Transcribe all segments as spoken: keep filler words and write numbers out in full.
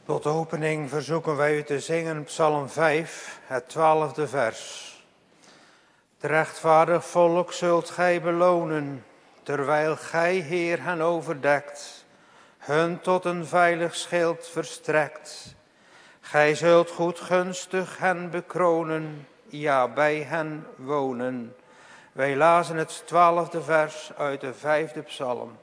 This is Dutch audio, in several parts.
Tot opening verzoeken wij u te zingen Psalm vijf, het twaalfde vers. Het rechtvaardig volk zult gij belonen, terwijl gij, Heer, hen overdekt, hun tot een veilig schild verstrekt. Gij zult goedgunstig hen bekronen, ja, bij hen wonen. Wij lazen het twaalfde vers uit de vijfde psalm.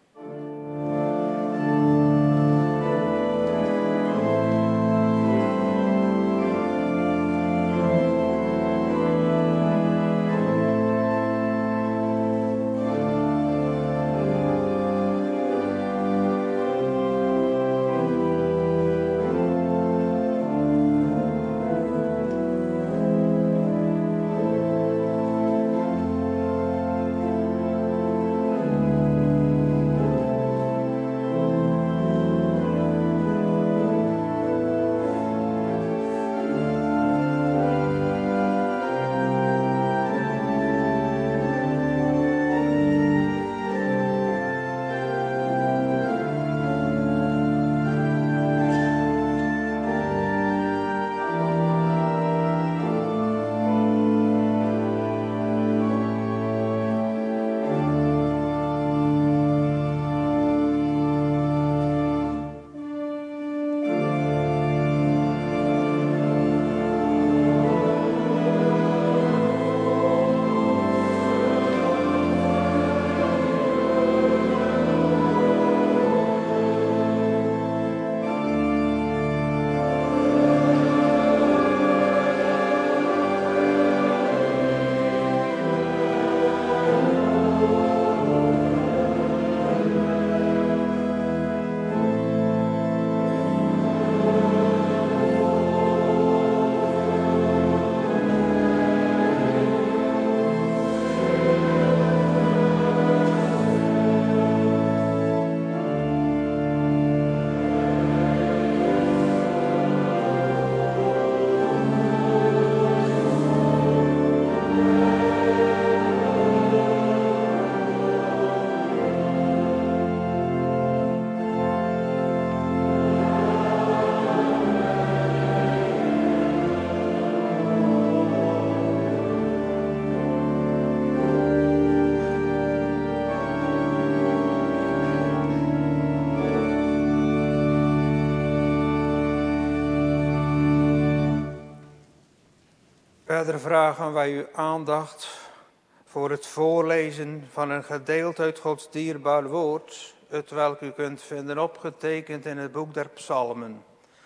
Verder vragen wij uw aandacht voor het voorlezen van een gedeelte uit Gods dierbaar woord, het welk u kunt vinden opgetekend in het boek der psalmen.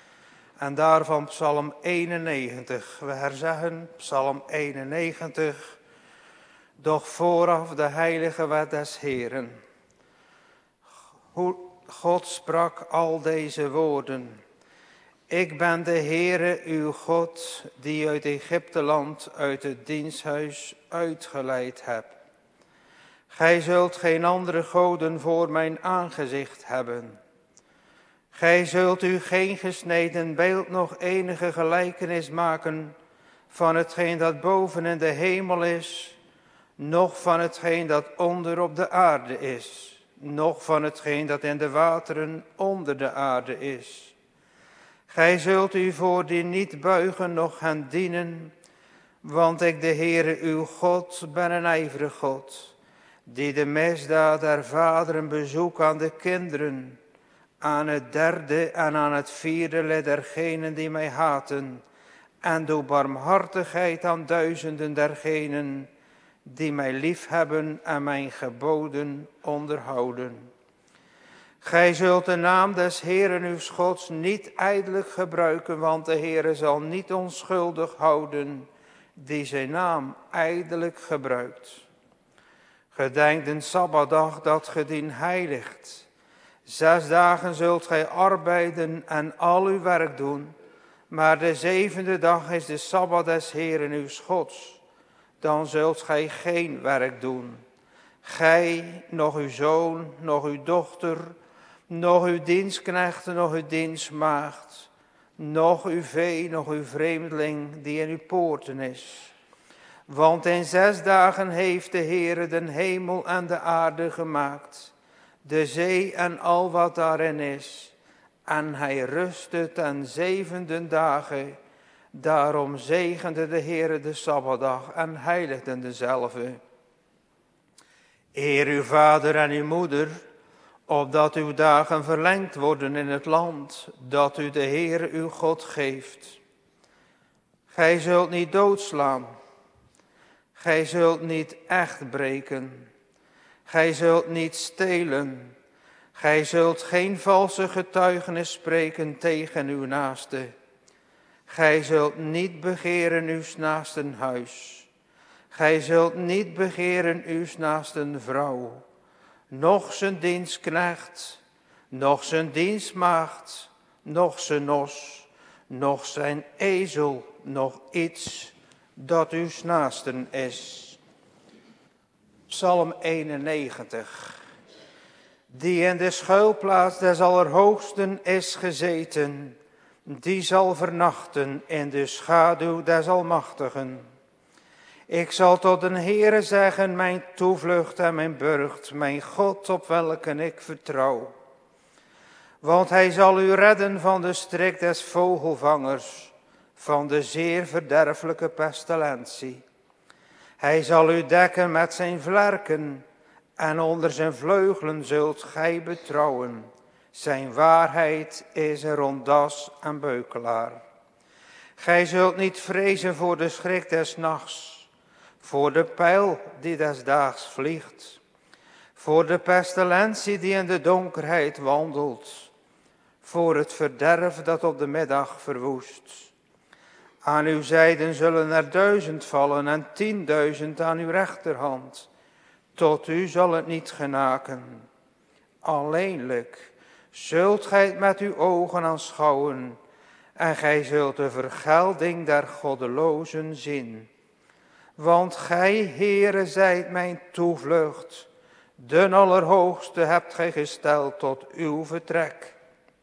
En daarvan psalm eenennegentig. We herzeggen psalm eenennegentig, doch vooraf de heilige wet des Heeren. God sprak al deze woorden. Ik ben de Heere uw God, die uit Egypteland, uit het diensthuis uitgeleid heb. Gij zult geen andere goden voor mijn aangezicht hebben. Gij zult u geen gesneden beeld noch enige gelijkenis maken van hetgeen dat boven in de hemel is, noch van hetgeen dat onder op de aarde is, noch van hetgeen dat in de wateren onder de aarde is. Gij zult u voor die niet buigen, noch hen dienen, want ik, de Heere uw God, ben een ijverig God, die de misdaad der vaderen bezoekt aan de kinderen, aan het derde en aan het vierde lid dergenen die mij haten, en doe barmhartigheid aan duizenden dergenen die mij liefhebben en mijn geboden onderhouden. Gij zult de naam des Heeren uw Gods niet ijdelijk gebruiken, want de Heere zal niet onschuldig houden die zijn naam ijdelijk gebruikt. Gedenk den Sabbatdag dat ge dien heiligt. Zes dagen zult gij arbeiden en al uw werk doen, maar de zevende dag is de Sabbat des Heeren uw Gods. Dan zult gij geen werk doen. Gij, nog uw zoon, nog uw dochter, nog uw dienstknechten, nog uw dienstmaagd, nog uw vee, nog uw vreemdeling die in uw poorten is. Want in zes dagen heeft de Heere den hemel en de aarde gemaakt, de zee en al wat daarin is, en hij rustte ten zevende dagen. Daarom zegende de Heere de Sabbatdag en heiligde dezelve. Eer uw vader en uw moeder, opdat uw dagen verlengd worden in het land, dat u de Heere uw God geeft. Gij zult niet doodslaan. Gij zult niet echt breken. Gij zult niet stelen. Gij zult geen valse getuigenis spreken tegen uw naaste. Gij zult niet begeren uw naasten huis. Gij zult niet begeren uw naasten vrouw, noch zijn dienstknecht, noch zijn dienstmaagd, noch zijn nos, noch zijn ezel, noch iets dat uw naasten is. Psalm eenennegentig. Die in de schuilplaats des Allerhoogsten is gezeten, die zal vernachten in de schaduw des Almachtigen. Ik zal tot den Heere zeggen, mijn toevlucht en mijn burcht, mijn God op welke ik vertrouw. Want hij zal u redden van de strik des vogelvangers, van de zeer verderfelijke pestilentie. Hij zal u dekken met zijn vlerken en onder zijn vleugelen zult gij betrouwen. Zijn waarheid is een rondas en beukelaar. Gij zult niet vrezen voor de schrik des nachts, voor de pijl die des daags vliegt, voor de pestilentie die in de donkerheid wandelt, voor het verderf dat op de middag verwoest. Aan uw zijden zullen er duizend vallen en tienduizend aan uw rechterhand. Tot u zal het niet genaken. Alleenlijk zult gij het met uw ogen aanschouwen en gij zult de vergelding der goddelozen zien. Want gij, Heere, zijt mijn toevlucht. Den Allerhoogste hebt gij gesteld tot uw vertrek.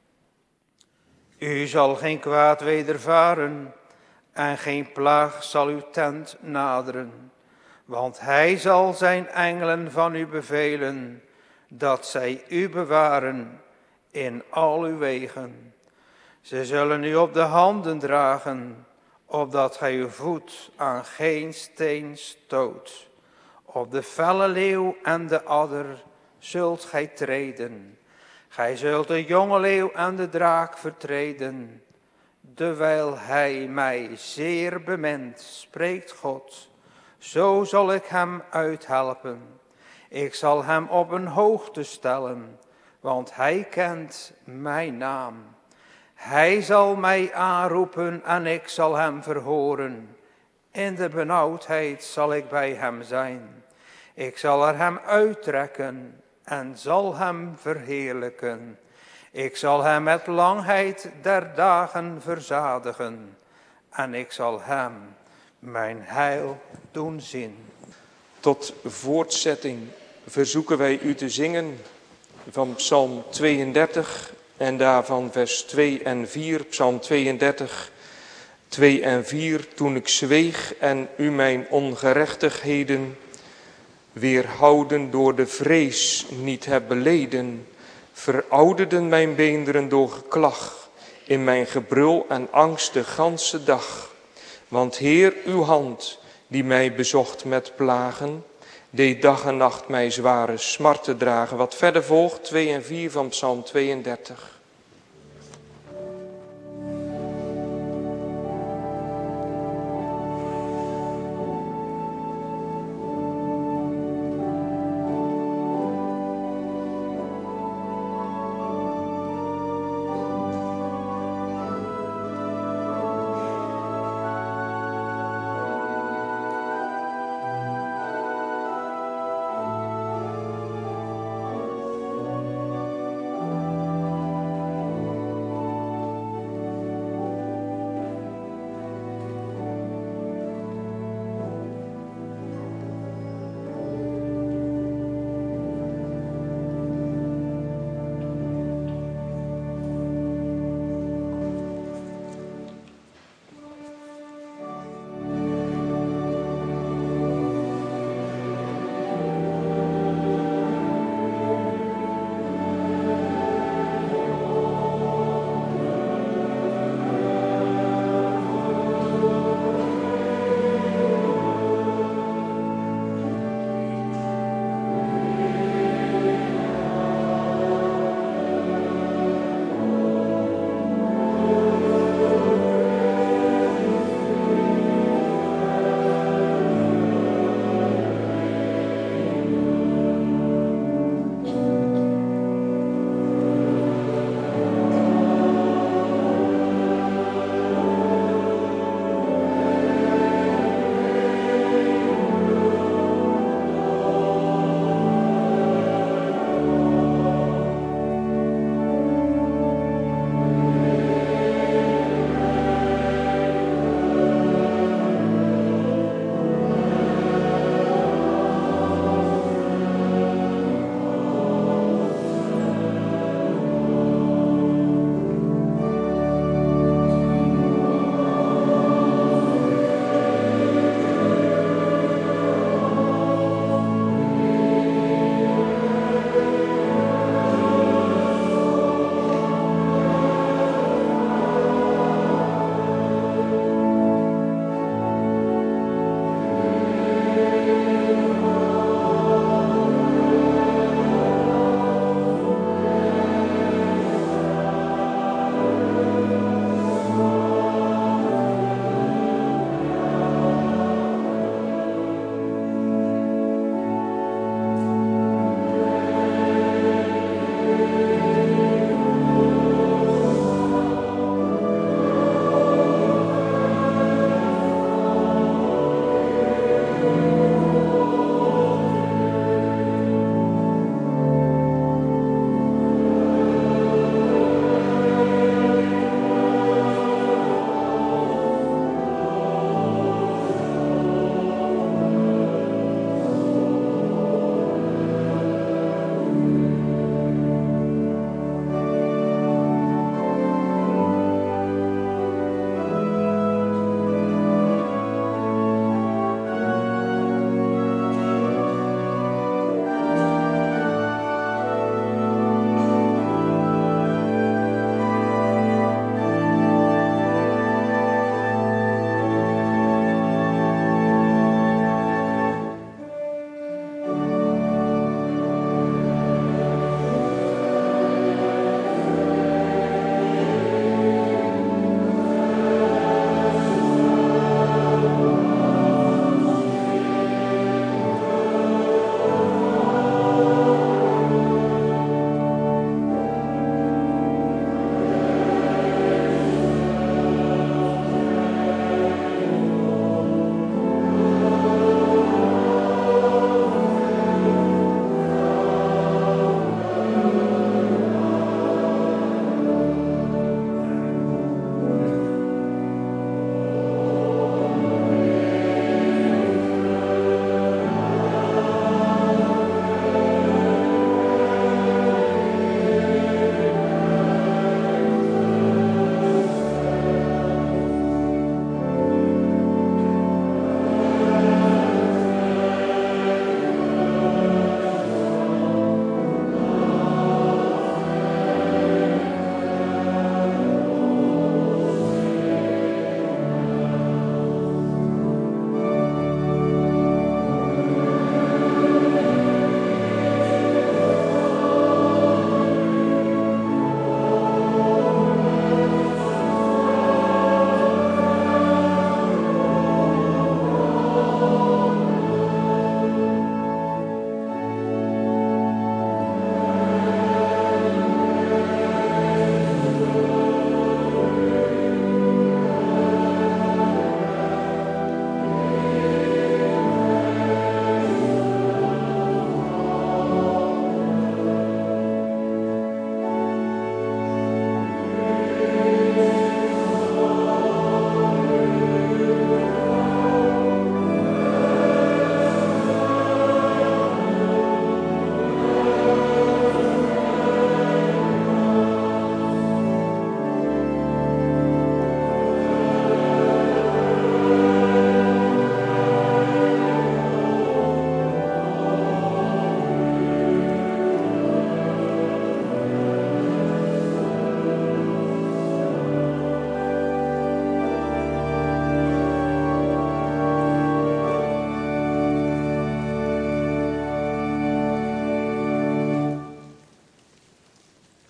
U zal geen kwaad wedervaren en geen plaag zal uw tent naderen. Want hij zal zijn engelen van u bevelen, dat zij u bewaren in al uw wegen. Ze zullen u op de handen dragen, opdat gij uw voet aan geen steen stoot. Op de felle leeuw en de adder zult gij treden. Gij zult de jonge leeuw en de draak vertreden. Dewijl hij mij zeer bemint, spreekt God, zo zal ik hem uithelpen. Ik zal hem op een hoogte stellen, want hij kent mijn naam. Hij zal mij aanroepen en ik zal hem verhoren. In de benauwdheid zal ik bij hem zijn. Ik zal er hem uittrekken en zal hem verheerlijken. Ik zal hem met langheid der dagen verzadigen. En ik zal hem mijn heil doen zien. Tot voortzetting verzoeken wij u te zingen van Psalm tweeëndertig en daarvan vers twee en vier. Psalm tweeëndertig, twee en vier. Toen ik zweeg en u mijn ongerechtigheden weerhouden door de vrees niet heb beleden, verouderden mijn beenderen door geklag, in mijn gebrul en angst de ganse dag. Want Heer, uw hand, die mij bezocht met plagen, deed dag en nacht mij zware smarten dragen. Wat verder volgt, twee en vier van Psalm tweeëndertig.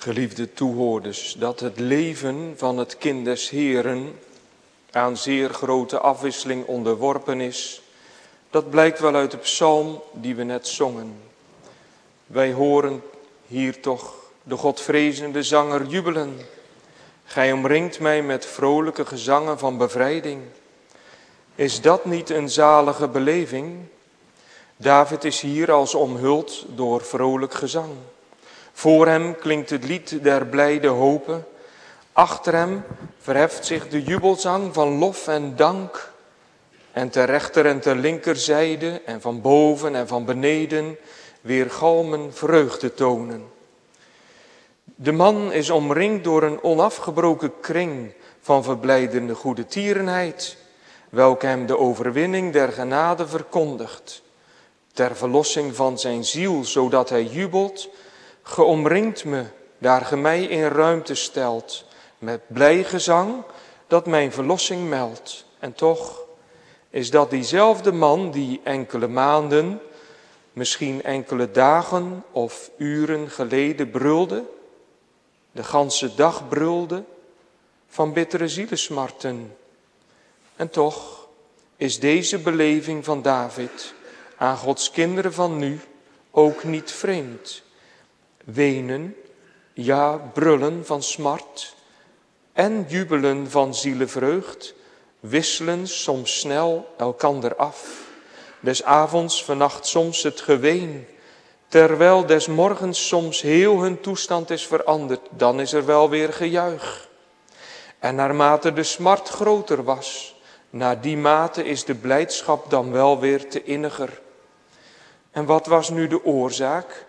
Geliefde toehoorders, dat het leven van het kind des Heeren aan zeer grote afwisseling onderworpen is, dat blijkt wel uit de psalm die we net zongen. Wij horen hier toch de Godvrezende zanger jubelen. Gij omringt mij met vrolijke gezangen van bevrijding. Is dat niet een zalige beleving? David is hier als omhuld door vrolijk gezang. Voor hem klinkt het lied der blijde hopen. Achter hem verheft zich de jubelzang van lof en dank. En ter rechter en ter linkerzijde en van boven en van beneden weergalmen vreugdetonen. De man is omringd door een onafgebroken kring van verblijdende goedertierenheid, welke hem de overwinning der genade verkondigt. Ter verlossing van zijn ziel, zodat hij jubelt, ge omringt me, daar ge mij in ruimte stelt, met blij gezang dat mijn verlossing meldt. En toch is dat diezelfde man die enkele maanden, misschien enkele dagen of uren geleden brulde, de ganse dag brulde van bittere zielesmarten. En toch is deze beleving van David aan Gods kinderen van nu ook niet vreemd. Wenen, ja brullen van smart en jubelen van zielevreugd wisselen soms snel elkander af. Des avonds vannacht soms het geween, terwijl des morgens soms heel hun toestand is veranderd, dan is er wel weer gejuich. En naarmate de smart groter was, naar die mate is de blijdschap dan wel weer te inniger. En wat was nu de oorzaak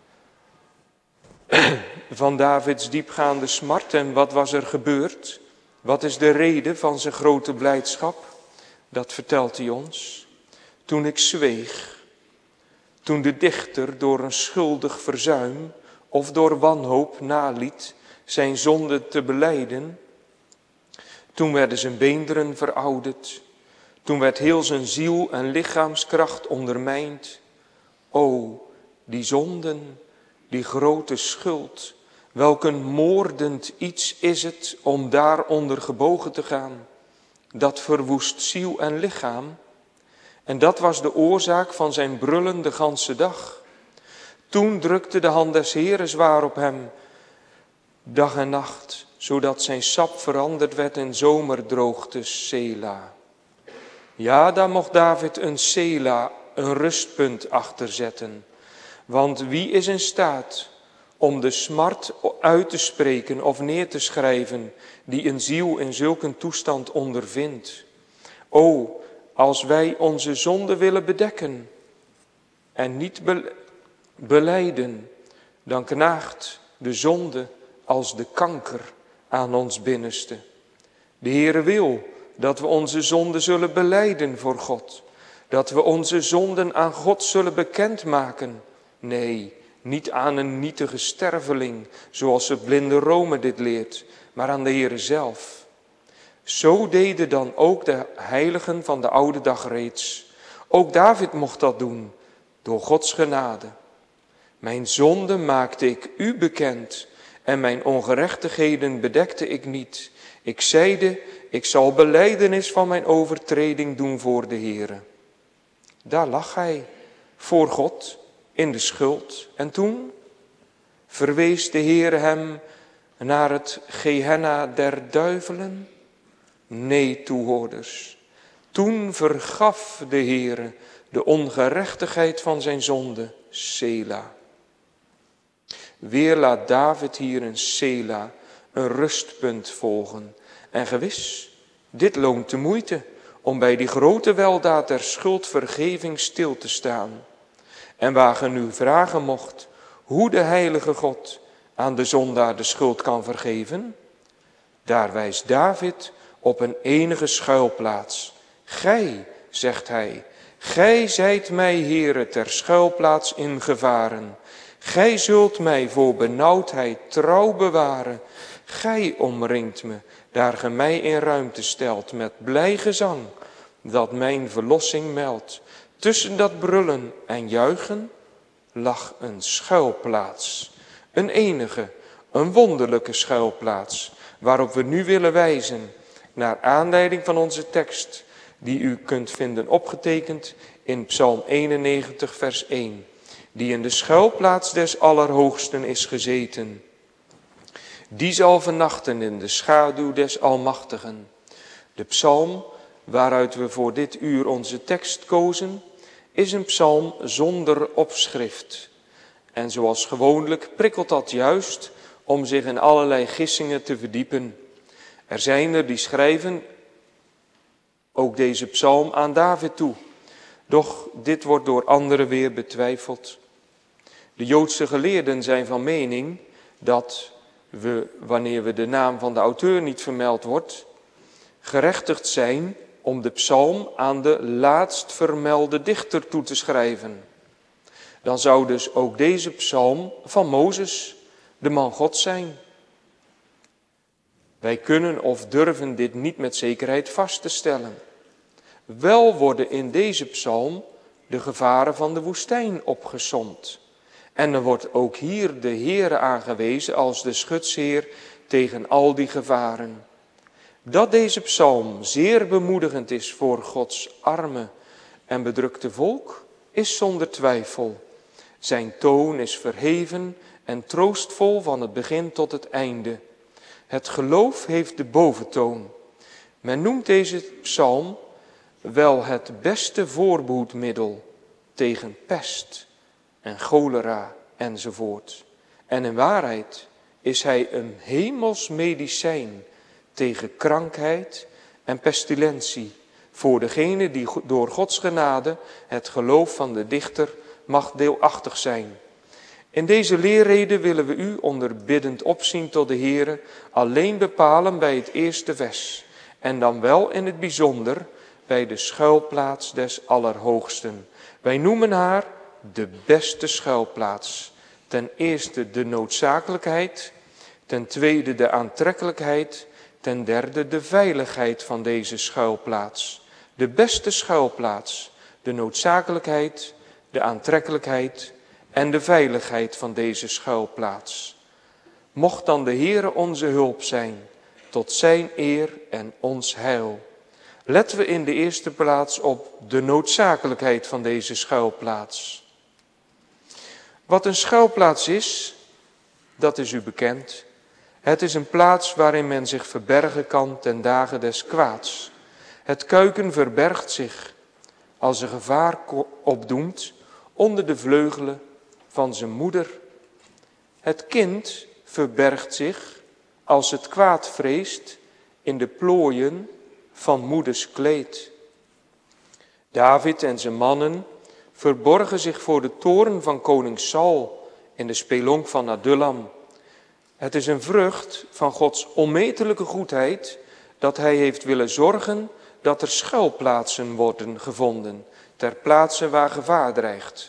van Davids diepgaande smart en wat was er gebeurd? Wat is de reden van zijn grote blijdschap? Dat vertelt hij ons. Toen ik zweeg, toen de dichter door een schuldig verzuim of door wanhoop naliet zijn zonde te belijden, toen werden zijn beenderen verouderd, toen werd heel zijn ziel en lichaamskracht ondermijnd. O, die zonden, die grote schuld, welk een moordend iets is het om daaronder gebogen te gaan. Dat verwoest ziel en lichaam. En dat was de oorzaak van zijn brullen de ganse dag. Toen drukte de hand des Heeren zwaar op hem, dag en nacht, zodat zijn sap veranderd werd in zomerdroogte, Sela. Ja, daar mocht David een Sela, een rustpunt achterzetten. Want wie is in staat om de smart uit te spreken of neer te schrijven die een ziel in zulke toestand ondervindt? O, als wij onze zonde willen bedekken en niet be- belijden, dan knaagt de zonde als de kanker aan ons binnenste. De Heere wil dat we onze zonde zullen belijden voor God. Dat we onze zonden aan God zullen bekendmaken. Nee, niet aan een nietige sterveling, zoals de blinde Rome dit leert, maar aan de Heere zelf. Zo deden dan ook de heiligen van de oude dag reeds. Ook David mocht dat doen, door Gods genade. Mijn zonde maakte ik u bekend en mijn ongerechtigheden bedekte ik niet. Ik zeide, ik zal belijdenis van mijn overtreding doen voor de Heere. Daar lag hij, voor God, in de schuld. En toen verwees de Heere hem naar het Gehenna der duivelen? Nee, toehoorders. Toen vergaf de Heere de ongerechtigheid van zijn zonde, Sela. Weer laat David hier een Sela, een rustpunt volgen. En gewis, dit loont de moeite om bij die grote weldaad der schuldvergeving stil te staan. En waar ge nu vragen mocht hoe de heilige God aan de zondaar de schuld kan vergeven, daar wijst David op een enige schuilplaats. Gij, zegt hij, gij zijt mij, Heere, ter schuilplaats in gevaren. Gij zult mij voor benauwdheid trouw bewaren. Gij omringt me, daar ge mij in ruimte stelt, met blij gezang, dat mijn verlossing meldt. Tussen dat brullen en juichen lag een schuilplaats, een enige, Een wonderlijke schuilplaats waarop we nu willen wijzen naar aanleiding van onze tekst die u kunt vinden opgetekend in Psalm eenennegentig vers één. Die in de schuilplaats des Allerhoogsten is gezeten. Die zal vernachten in de schaduw des Almachtigen. De psalm waaruit we voor dit uur onze tekst kozen is een psalm zonder opschrift. En zoals gewoonlijk prikkelt dat juist om zich in allerlei gissingen te verdiepen. Er zijn er die schrijven ook deze psalm aan David toe. Doch dit wordt door anderen weer betwijfeld. De Joodse geleerden zijn van mening dat we, wanneer we de naam van de auteur niet vermeld wordt, gerechtigd zijn om de psalm aan de laatst vermelde dichter toe te schrijven. Dan zou dus ook deze psalm van Mozes, de man Gods, zijn. Wij kunnen of durven dit niet met zekerheid vast te stellen. Wel worden in deze psalm de gevaren van de woestijn opgesomd. En er wordt ook hier de Heere aangewezen als de schutsheer tegen al die gevaren. Dat deze psalm zeer bemoedigend is voor Gods arme en bedrukte volk, is zonder twijfel. Zijn toon is verheven en troostvol van het begin tot het einde. Het geloof heeft de boventoon. Men noemt deze psalm wel het beste voorbehoedmiddel tegen pest en cholera enzovoort. En in waarheid is hij een hemels medicijn tegen krankheid en pestilentie voor degene die door Gods genade het geloof van de dichter mag deelachtig zijn. In deze leerrede willen we u onder biddend opzien tot de Heere alleen bepalen bij het eerste vers en dan wel in het bijzonder bij de schuilplaats des Allerhoogsten. Wij noemen haar de beste schuilplaats. Ten eerste de noodzakelijkheid, ten tweede de aantrekkelijkheid, ten derde de veiligheid van deze schuilplaats. De beste schuilplaats, de noodzakelijkheid, de aantrekkelijkheid en de veiligheid van deze schuilplaats. Mocht dan de Heere onze hulp zijn, tot zijn eer en ons heil. Letten we in de eerste plaats op de noodzakelijkheid van deze schuilplaats. Wat een schuilplaats is, dat is u bekend. Het is een plaats waarin men zich verbergen kan ten dagen des kwaads. Het kuiken verbergt zich als er gevaar opdoemt onder de vleugelen van zijn moeder. Het kind verbergt zich als het kwaad vreest in de plooien van moeders kleed. David en zijn mannen verborgen zich voor de toren van koning Saul in de spelonk van Adullam. Het is een vrucht van Gods onmetelijke goedheid dat hij heeft willen zorgen dat er schuilplaatsen worden gevonden, ter plaatse waar gevaar dreigt.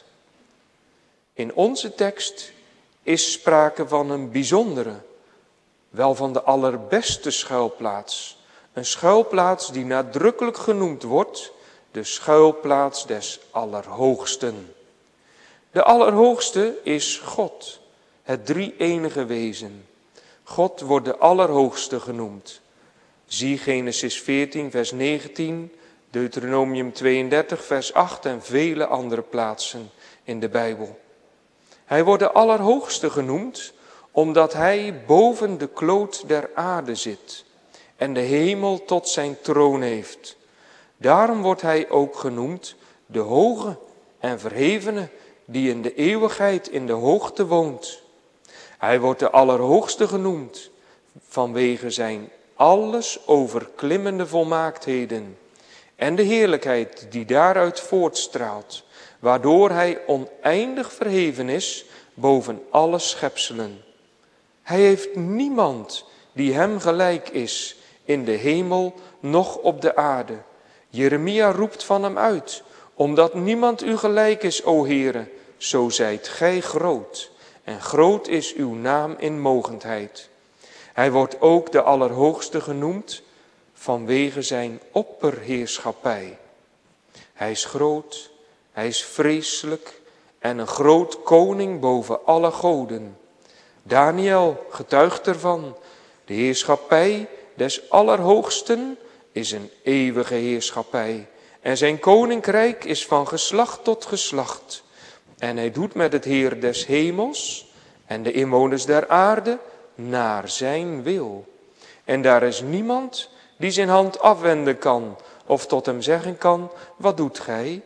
In onze tekst is sprake van een bijzondere, wel van de allerbeste schuilplaats. Een schuilplaats die nadrukkelijk genoemd wordt, de schuilplaats des Allerhoogsten. De Allerhoogste is God, het drie-enige wezen. God wordt de Allerhoogste genoemd. Zie Genesis veertien vers negentien, Deuteronomium tweeëndertig vers acht en vele andere plaatsen in de Bijbel. Hij wordt de Allerhoogste genoemd omdat hij boven de kloot der aarde zit en de hemel tot zijn troon heeft. Daarom wordt hij ook genoemd de Hoge en Verhevene die in de eeuwigheid in de hoogte woont. Hij wordt de Allerhoogste genoemd vanwege zijn alles overklimmende volmaaktheden en de heerlijkheid die daaruit voortstraalt, waardoor hij oneindig verheven is boven alle schepselen. Hij heeft niemand die hem gelijk is in de hemel noch op de aarde. Jeremia roept van hem uit, omdat niemand u gelijk is, o Heere, zo zijt gij groot. En groot is uw naam in mogendheid. Hij wordt ook de Allerhoogste genoemd vanwege zijn opperheerschappij. Hij is groot, hij is vreselijk en een groot koning boven alle goden. Daniel getuigt ervan. De heerschappij des Allerhoogsten is een eeuwige heerschappij. En zijn koninkrijk is van geslacht tot geslacht. En hij doet met het Heer des hemels en de inwoners der aarde naar zijn wil. En daar is niemand die zijn hand afwenden kan of tot hem zeggen kan, wat doet gij?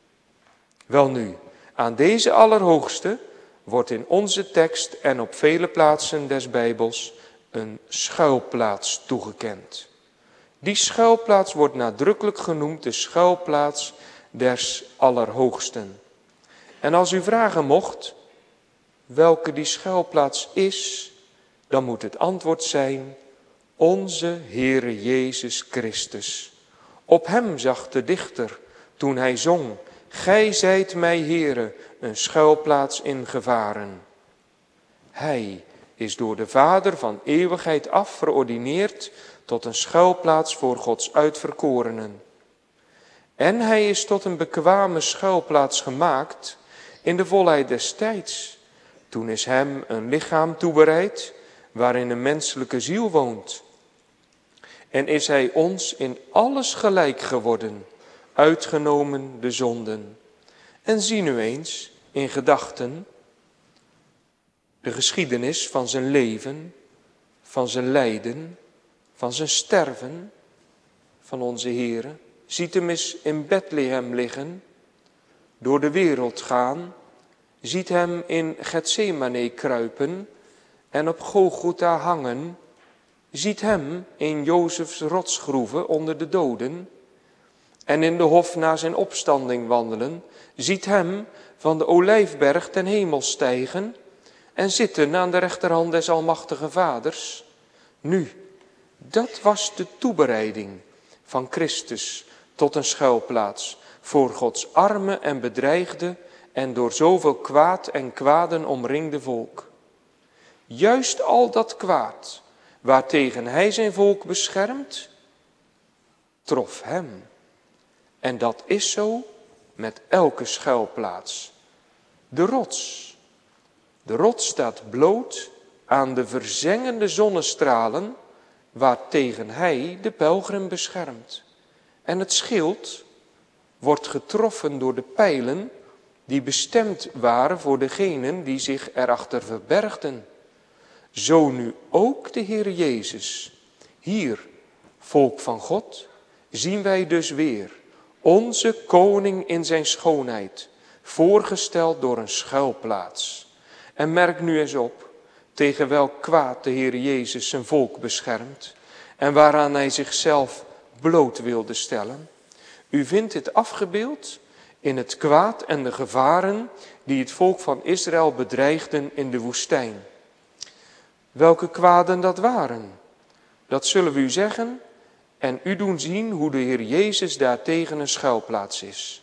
Welnu, aan deze Allerhoogste wordt in onze tekst en op vele plaatsen des Bijbels een schuilplaats toegekend. Die schuilplaats wordt nadrukkelijk genoemd de schuilplaats des Allerhoogsten. En als u vragen mocht welke die schuilplaats is, dan moet het antwoord zijn onze Heere Jezus Christus. Op hem zag de dichter toen hij zong, gij zijt mij Heere, een schuilplaats in gevaren. Hij is door de Vader van eeuwigheid af verordineerd tot een schuilplaats voor Gods uitverkorenen. En hij is tot een bekwame schuilplaats gemaakt in de volheid des tijds. Toen is hem een lichaam toebereid waarin een menselijke ziel woont. En is hij ons in alles gelijk geworden, uitgenomen de zonden. En zie nu eens in gedachten de geschiedenis van zijn leven, van zijn lijden, van zijn sterven, van onze Heere. Ziet hem eens in Bethlehem liggen, door de wereld gaan. Ziet hem in Getsemane kruipen en op Golgotha hangen. Ziet hem in Jozefs rotsgroeven onder de doden en in de hof na zijn opstanding wandelen. Ziet hem van de olijfberg ten hemel stijgen en zitten aan de rechterhand des almachtige Vaders. Nu, dat was de toebereiding van Christus tot een schuilplaats voor Gods arme en bedreigde en door zoveel kwaad en kwaden omringde volk. Juist al dat kwaad waartegen hij zijn volk beschermt, trof hem. En dat is zo met elke schuilplaats. De rots. De rots staat bloot aan de verzengende zonnestralen waartegen hij de pelgrim beschermt. En het schild wordt getroffen door de pijlen die bestemd waren voor degenen die zich erachter verbergden. Zo nu ook de Heer Jezus. Hier, volk van God, zien wij dus weer onze koning in zijn schoonheid, voorgesteld door een schuilplaats. En merk nu eens op tegen welk kwaad de Heer Jezus zijn volk beschermt en waaraan hij zichzelf bloot wilde stellen. U vindt dit afgebeeld in het kwaad en de gevaren die het volk van Israël bedreigden in de woestijn. Welke kwaden dat waren, dat zullen we u zeggen en u doen zien hoe de Heer Jezus daartegen een schuilplaats is.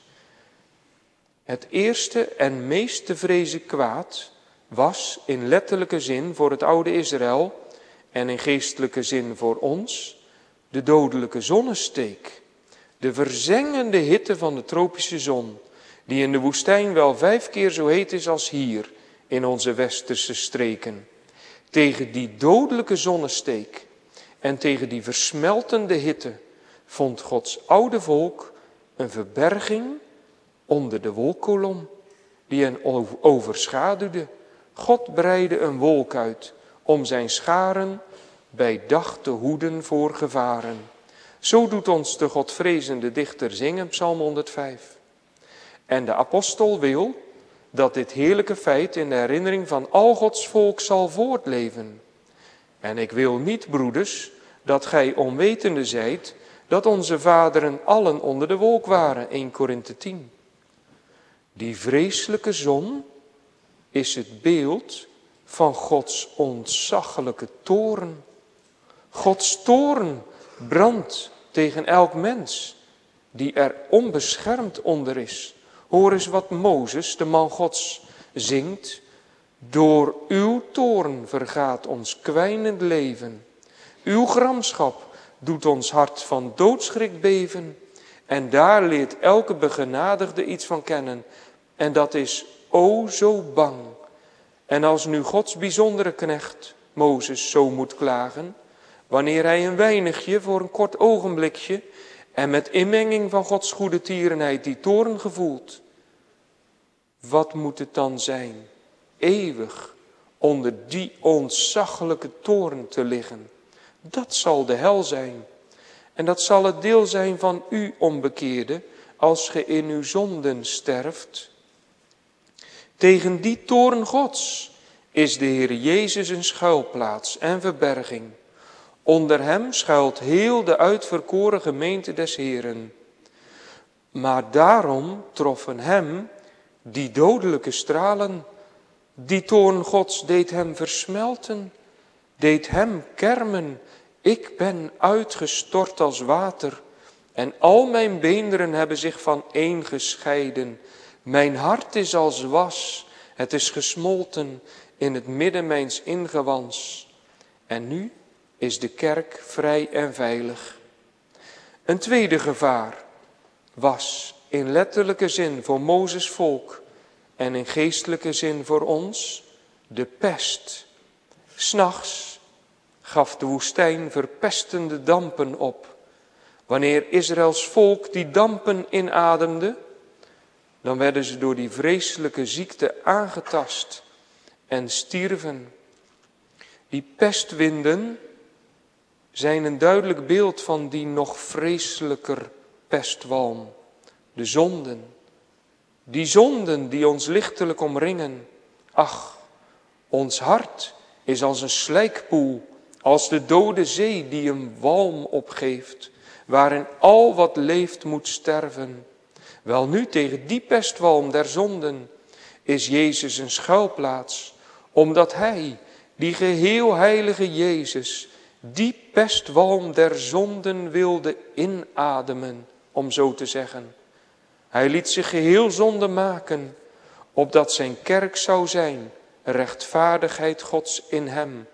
Het eerste en meest te vrezen kwaad was in letterlijke zin voor het oude Israël en in geestelijke zin voor ons de dodelijke zonnesteek. De verzengende hitte van de tropische zon, die in de woestijn wel vijf keer zo heet is als hier in onze westerse streken. Tegen die dodelijke zonnesteek en tegen die versmeltende hitte vond Gods oude volk een verberging onder de wolkkolom die hen overschaduwde. God breidde een wolk uit om zijn scharen bij dag te hoeden voor gevaren. Zo doet ons de godvrezende dichter zingen, Psalm honderdvijf. En de apostel wil dat dit heerlijke feit in de herinnering van al Gods volk zal voortleven. En ik wil niet, broeders, dat gij onwetende zijt dat onze vaderen allen onder de wolk waren, Eerste Korinthe tien. Die vreselijke zon is het beeld van Gods ontzaglijke toorn. Gods toorn brandt tegen elk mens die er onbeschermd onder is. Hoor eens wat Mozes, de man Gods, zingt. Door uw toorn vergaat ons kwijnend leven. Uw gramschap doet ons hart van doodschrik beven. En daar leert elke begenadigde iets van kennen. En dat is o zo bang. En als nu Gods bijzondere knecht Mozes zo moet klagen, wanneer hij een weinigje voor een kort ogenblikje en met inmenging van Gods goede tierenheid die toorn gevoelt, wat moet het dan zijn, eeuwig onder die ontzaglijke toorn te liggen? Dat zal de hel zijn. En dat zal het deel zijn van u, onbekeerde, als ge in uw zonden sterft. Tegen die toorn Gods is de Heer Jezus een schuilplaats en verberging. Onder hem schuilt heel de uitverkoren gemeente des Heeren. Maar daarom troffen hem die dodelijke stralen. Die toorn Gods deed hem versmelten, deed hem kermen. Ik ben uitgestort als water en al mijn beenderen hebben zich vaneen gescheiden. Mijn hart is als was, het is gesmolten in het midden mijns ingewans. En nu is de kerk vrij en veilig. Een tweede gevaar was in letterlijke zin voor Mozes volk en in geestelijke zin voor ons de pest. 'S Nachts gaf de woestijn verpestende dampen op. Wanneer Israëls volk die dampen inademde, dan werden ze door die vreselijke ziekte aangetast en stierven. Die pestwinden zijn een duidelijk beeld van die nog vreselijker pestwalm. De zonden, die zonden die ons lichtelijk omringen. Ach, ons hart is als een slijkpoel, als de dode zee die een walm opgeeft, waarin al wat leeft moet sterven. Welnu, tegen die pestwalm der zonden is Jezus een schuilplaats, omdat hij, die geheel heilige Jezus, die pestwalm der zonden wilde inademen, om zo te zeggen. Hij liet zich geheel zonde maken, opdat zijn kerk zou zijn, rechtvaardigheid Gods in hem.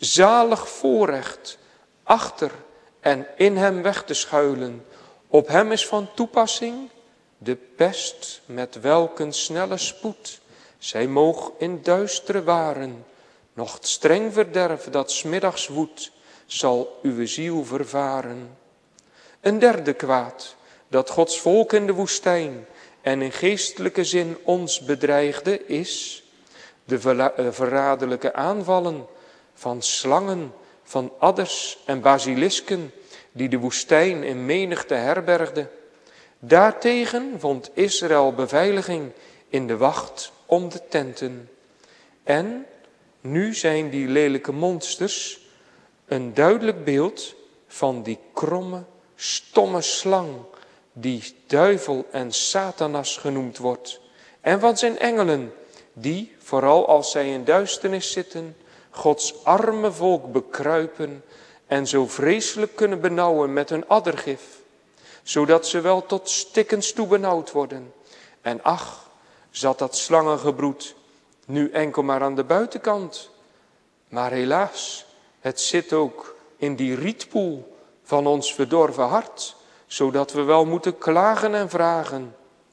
Zalig voorrecht, achter en in hem weg te schuilen. Op hem is van toepassing de pest met welken snelle spoed zij moog in duistere waren. Nog het streng verderf dat 's middags woedt, zal uw ziel vervaren. Een derde kwaad, dat Gods volk in de woestijn en in geestelijke zin ons bedreigde, is de verraderlijke aanvallen van slangen, van adders en basilisken, die de woestijn in menigte herbergde. Daartegen vond Israël beveiliging in de wacht om de tenten. En nu zijn die lelijke monsters een duidelijk beeld van die kromme, stomme slang, die duivel en Satanas genoemd wordt. En van zijn engelen, die, vooral als zij in duisternis zitten, Gods arme volk bekruipen en zo vreselijk kunnen benauwen met hun addergif, zodat ze wel tot stikkens toe benauwd worden. En ach, zat dat slangengebroed nu enkel maar aan de buitenkant. Maar helaas, het zit ook in die rietpoel van ons verdorven hart, zodat we wel moeten klagen en vragen.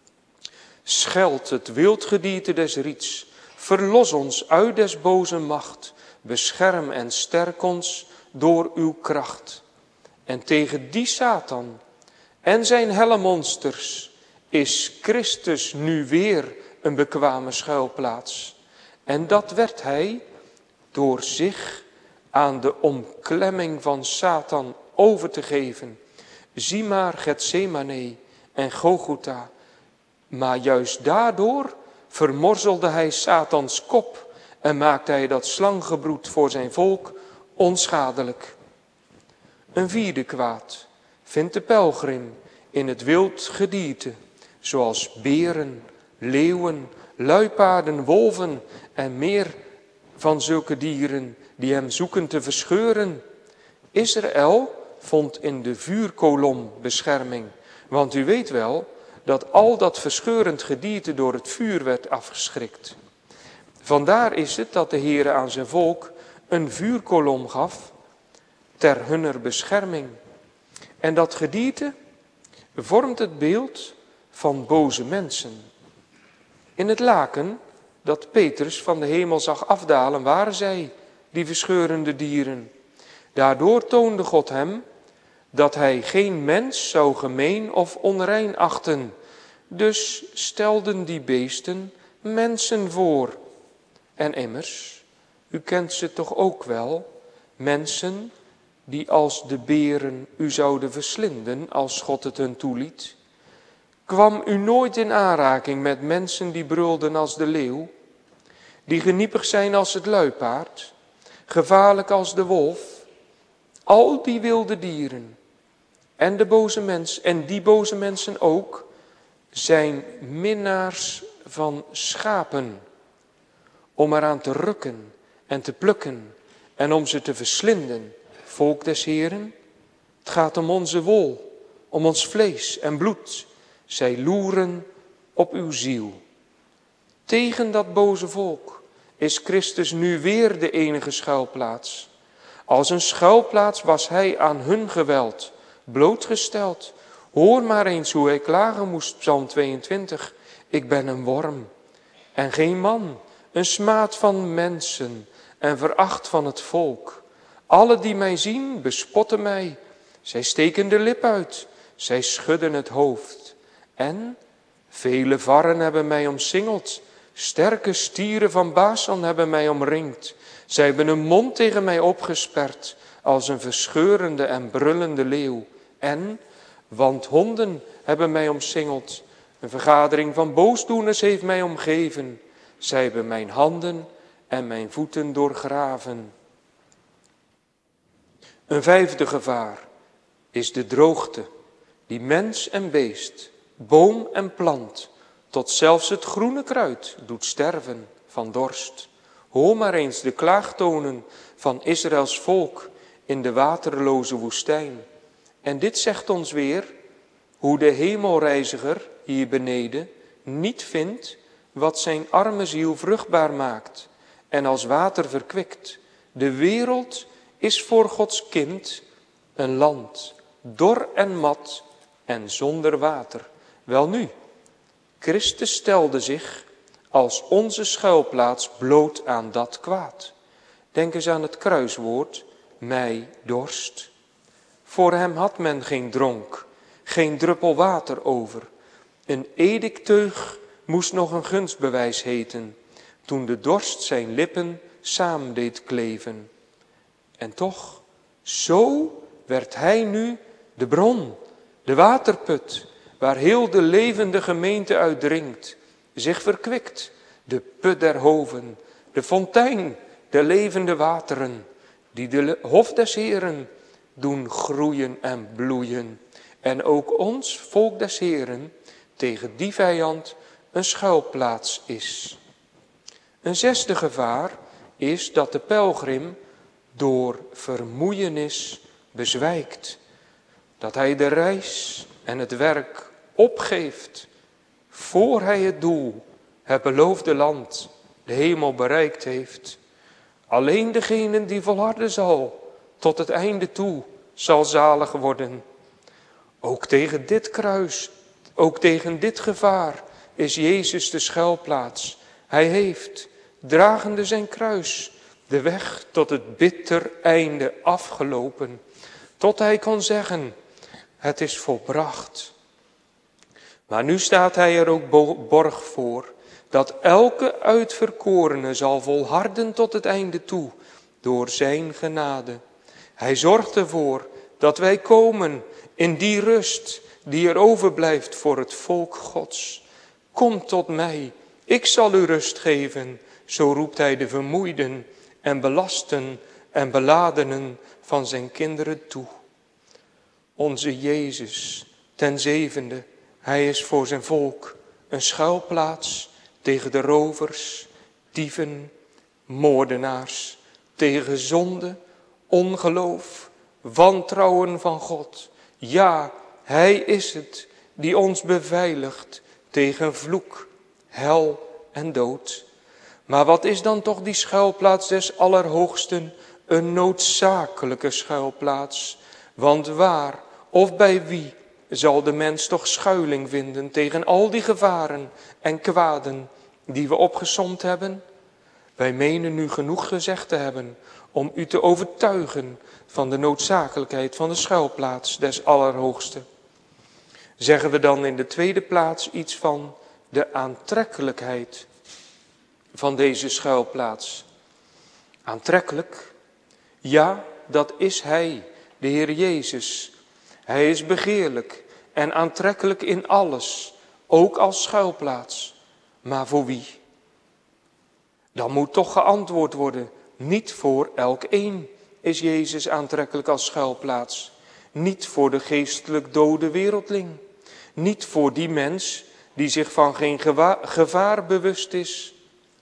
Scheld het wildgedierte des riets, verlos ons uit des boze macht, bescherm en sterk ons door uw kracht. En tegen die Satan en zijn helle monsters is Christus nu weer een bekwame schuilplaats. En dat werd hij door zich aan de omklemming van Satan over te geven. Zie maar Getsemane en Golgotha. Maar juist daardoor vermorzelde hij Satans kop en maakte hij dat slanggebroed voor zijn volk onschadelijk. Een vierde kwaad vindt de pelgrim in het wild gedierte, zoals beren, leeuwen, luipaarden, wolven en meer van zulke dieren die hem zoeken te verscheuren. Israël vond in de vuurkolom bescherming, want u weet wel dat al dat verscheurend gedierte door het vuur werd afgeschrikt. Vandaar is het dat de Heere aan zijn volk een vuurkolom gaf ter hunner bescherming. En dat gedierte vormt het beeld van boze mensen. In het laken dat Petrus van de hemel zag afdalen, waren zij, die verscheurende dieren. Daardoor toonde God hem dat hij geen mens zou gemeen of onrein achten. Dus stelden die beesten mensen voor. En immers, u kent ze toch ook wel, mensen die als de beren u zouden verslinden als God het hun toeliet. Kwam u nooit in aanraking met mensen die brulden als de leeuw, die geniepig zijn als het luipaard, gevaarlijk als de wolf, al die wilde dieren en de boze mens en die boze mensen ook, zijn minnaars van schapen, om eraan te rukken en te plukken en om ze te verslinden. Volk des Heren, het gaat om onze wol, om ons vlees en bloed. Zij loeren op uw ziel. Tegen dat boze volk is Christus nu weer de enige schuilplaats. Als een schuilplaats was hij aan hun geweld blootgesteld. Hoor maar eens hoe hij klagen moest, Psalm tweeëntwintig. Ik ben een worm en geen man, een smaad van mensen en veracht van het volk. Alle die mij zien bespotten mij. Zij steken de lip uit, zij schudden het hoofd. En vele varren hebben mij omsingeld. Sterke stieren van Basan hebben mij omringd. Zij hebben een mond tegen mij opgesperd als een verscheurende en brullende leeuw. En, want honden hebben mij omsingeld. Een vergadering van boosdoeners heeft mij omgeven. Zij hebben mijn handen en mijn voeten doorgraven. Een vijfde gevaar is de droogte, die mens en beest, boom en plant, tot zelfs het groene kruid doet sterven van dorst. Hoor maar eens de klaagtonen van Israëls volk in de waterloze woestijn. En dit zegt ons weer hoe de hemelreiziger hier beneden niet vindt wat zijn arme ziel vruchtbaar maakt en als water verkwikt. De wereld is voor Gods kind een land, dor en mat en zonder water. Welnu, Christus stelde zich als onze schuilplaats bloot aan dat kwaad. Denk eens aan het kruiswoord, mij dorst. Voor hem had men geen dronk, geen druppel water over. Een edicteug moest nog een gunstbewijs heten, toen de dorst zijn lippen samen deed kleven. En toch, zo werd hij nu de bron, de waterput, waar heel de levende gemeente uit drinkt, zich verkwikt, de put der hoven, de fontein, de levende wateren, die de hof des Heren doen groeien en bloeien. En ook ons, volk des Heren, tegen die vijand een schuilplaats is. Een zesde gevaar is dat de pelgrim door vermoeienis bezwijkt. Dat hij de reis en het werk opgeeft, voor hij het doel, het beloofde land, de hemel bereikt heeft. Alleen degene die volharden zal, tot het einde toe, zal zalig worden. Ook tegen dit kruis, ook tegen dit gevaar is Jezus de schuilplaats. Hij heeft, dragende zijn kruis, de weg tot het bitter einde afgelopen, tot hij kon zeggen, het is volbracht. Maar nu staat hij er ook borg voor, dat elke uitverkorene zal volharden tot het einde toe, door zijn genade. Hij zorgt ervoor dat wij komen in die rust die er overblijft voor het volk Gods. Kom tot mij, ik zal u rust geven, zo roept hij de vermoeiden en belasten en beladenen van zijn kinderen toe. Onze Jezus, ten zevende, hij is voor zijn volk een schuilplaats tegen de rovers, dieven, moordenaars, tegen zonde, ongeloof, wantrouwen van God. Ja, hij is het die ons beveiligt tegen vloek, hel en dood. Maar wat is dan toch die schuilplaats des Allerhoogsten? Een noodzakelijke schuilplaats. Want waar of bij wie zal de mens toch schuiling vinden tegen al die gevaren en kwaden die we opgesomd hebben? Wij menen nu genoeg gezegd te hebben om u te overtuigen van de noodzakelijkheid van de schuilplaats des Allerhoogste. Zeggen we dan in de tweede plaats iets van de aantrekkelijkheid van deze schuilplaats. Aantrekkelijk? Ja, dat is Hij, de Heer Jezus. Hij is begeerlijk en aantrekkelijk in alles, ook als schuilplaats. Maar voor wie? Dan moet toch geantwoord worden, niet voor elkeen is Jezus aantrekkelijk als schuilplaats. Niet voor de geestelijk dode wereldling. Niet voor die mens die zich van geen gewa- gevaar bewust is.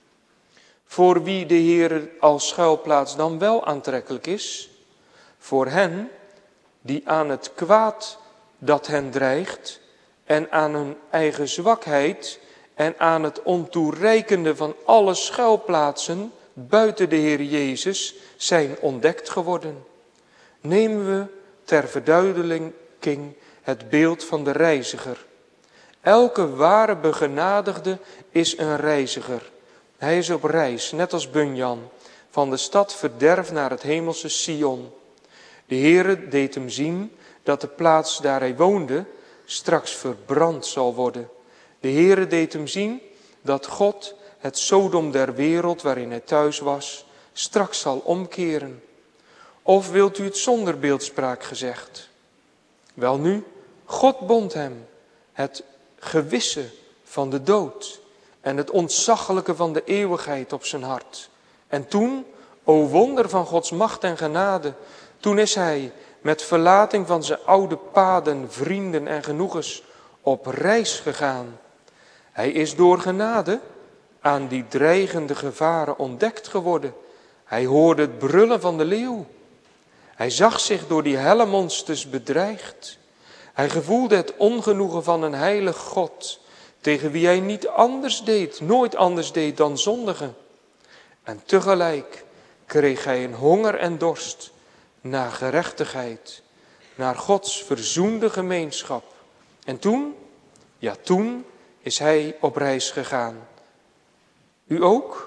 Voor wie de Heer als schuilplaats dan wel aantrekkelijk is? Voor hen die aan het kwaad dat hen dreigt en aan hun eigen zwakheid en aan het ontoereikende van alle schuilplaatsen buiten de Heer Jezus zijn ontdekt geworden. Nemen we ter verduidelijking het beeld van de reiziger. Elke ware begenadigde is een reiziger. Hij is op reis, net als Bunyan, van de stad verderf naar het hemelse Sion. De Heere deed hem zien dat de plaats daar hij woonde straks verbrand zal worden. De Heere deed hem zien dat God het Sodom der wereld waarin hij thuis was straks zal omkeren. Of wilt u het zonder beeldspraak gezegd? Welnu, God bond hem het gewisse van de dood en het ontzaglijke van de eeuwigheid op zijn hart. En toen, o wonder van Gods macht en genade, toen is hij met verlating van zijn oude paden, vrienden en genoegens op reis gegaan. Hij is door genade aan die dreigende gevaren ontdekt geworden. Hij hoorde het brullen van de leeuw. Hij zag zich door die hellemonsters bedreigd. Hij gevoelde het ongenoegen van een heilig God, tegen wie hij niet anders deed, nooit anders deed dan zondigen. En tegelijk kreeg hij een honger en dorst naar gerechtigheid, naar Gods verzoende gemeenschap. En toen, ja toen, is hij op reis gegaan. U ook?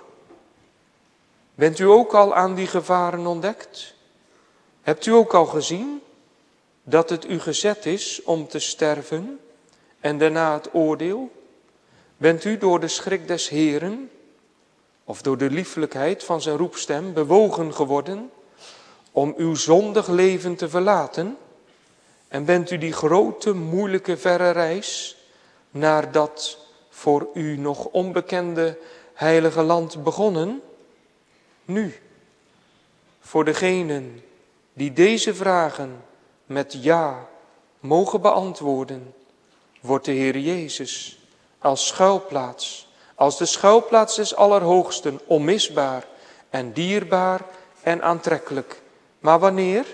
Bent u ook al aan die gevaren ontdekt? Hebt u ook al gezien dat het u gezet is om te sterven en daarna het oordeel? Bent u door de schrik des Heeren of door de liefelijkheid van zijn roepstem bewogen geworden om uw zondig leven te verlaten? En bent u die grote, moeilijke, verre reis naar dat voor u nog onbekende heilige land begonnen? Nu, voor degenen die deze vragen met ja mogen beantwoorden, wordt de Heer Jezus als schuilplaats, als de schuilplaats des Allerhoogsten, onmisbaar en dierbaar en aantrekkelijk. Maar wanneer?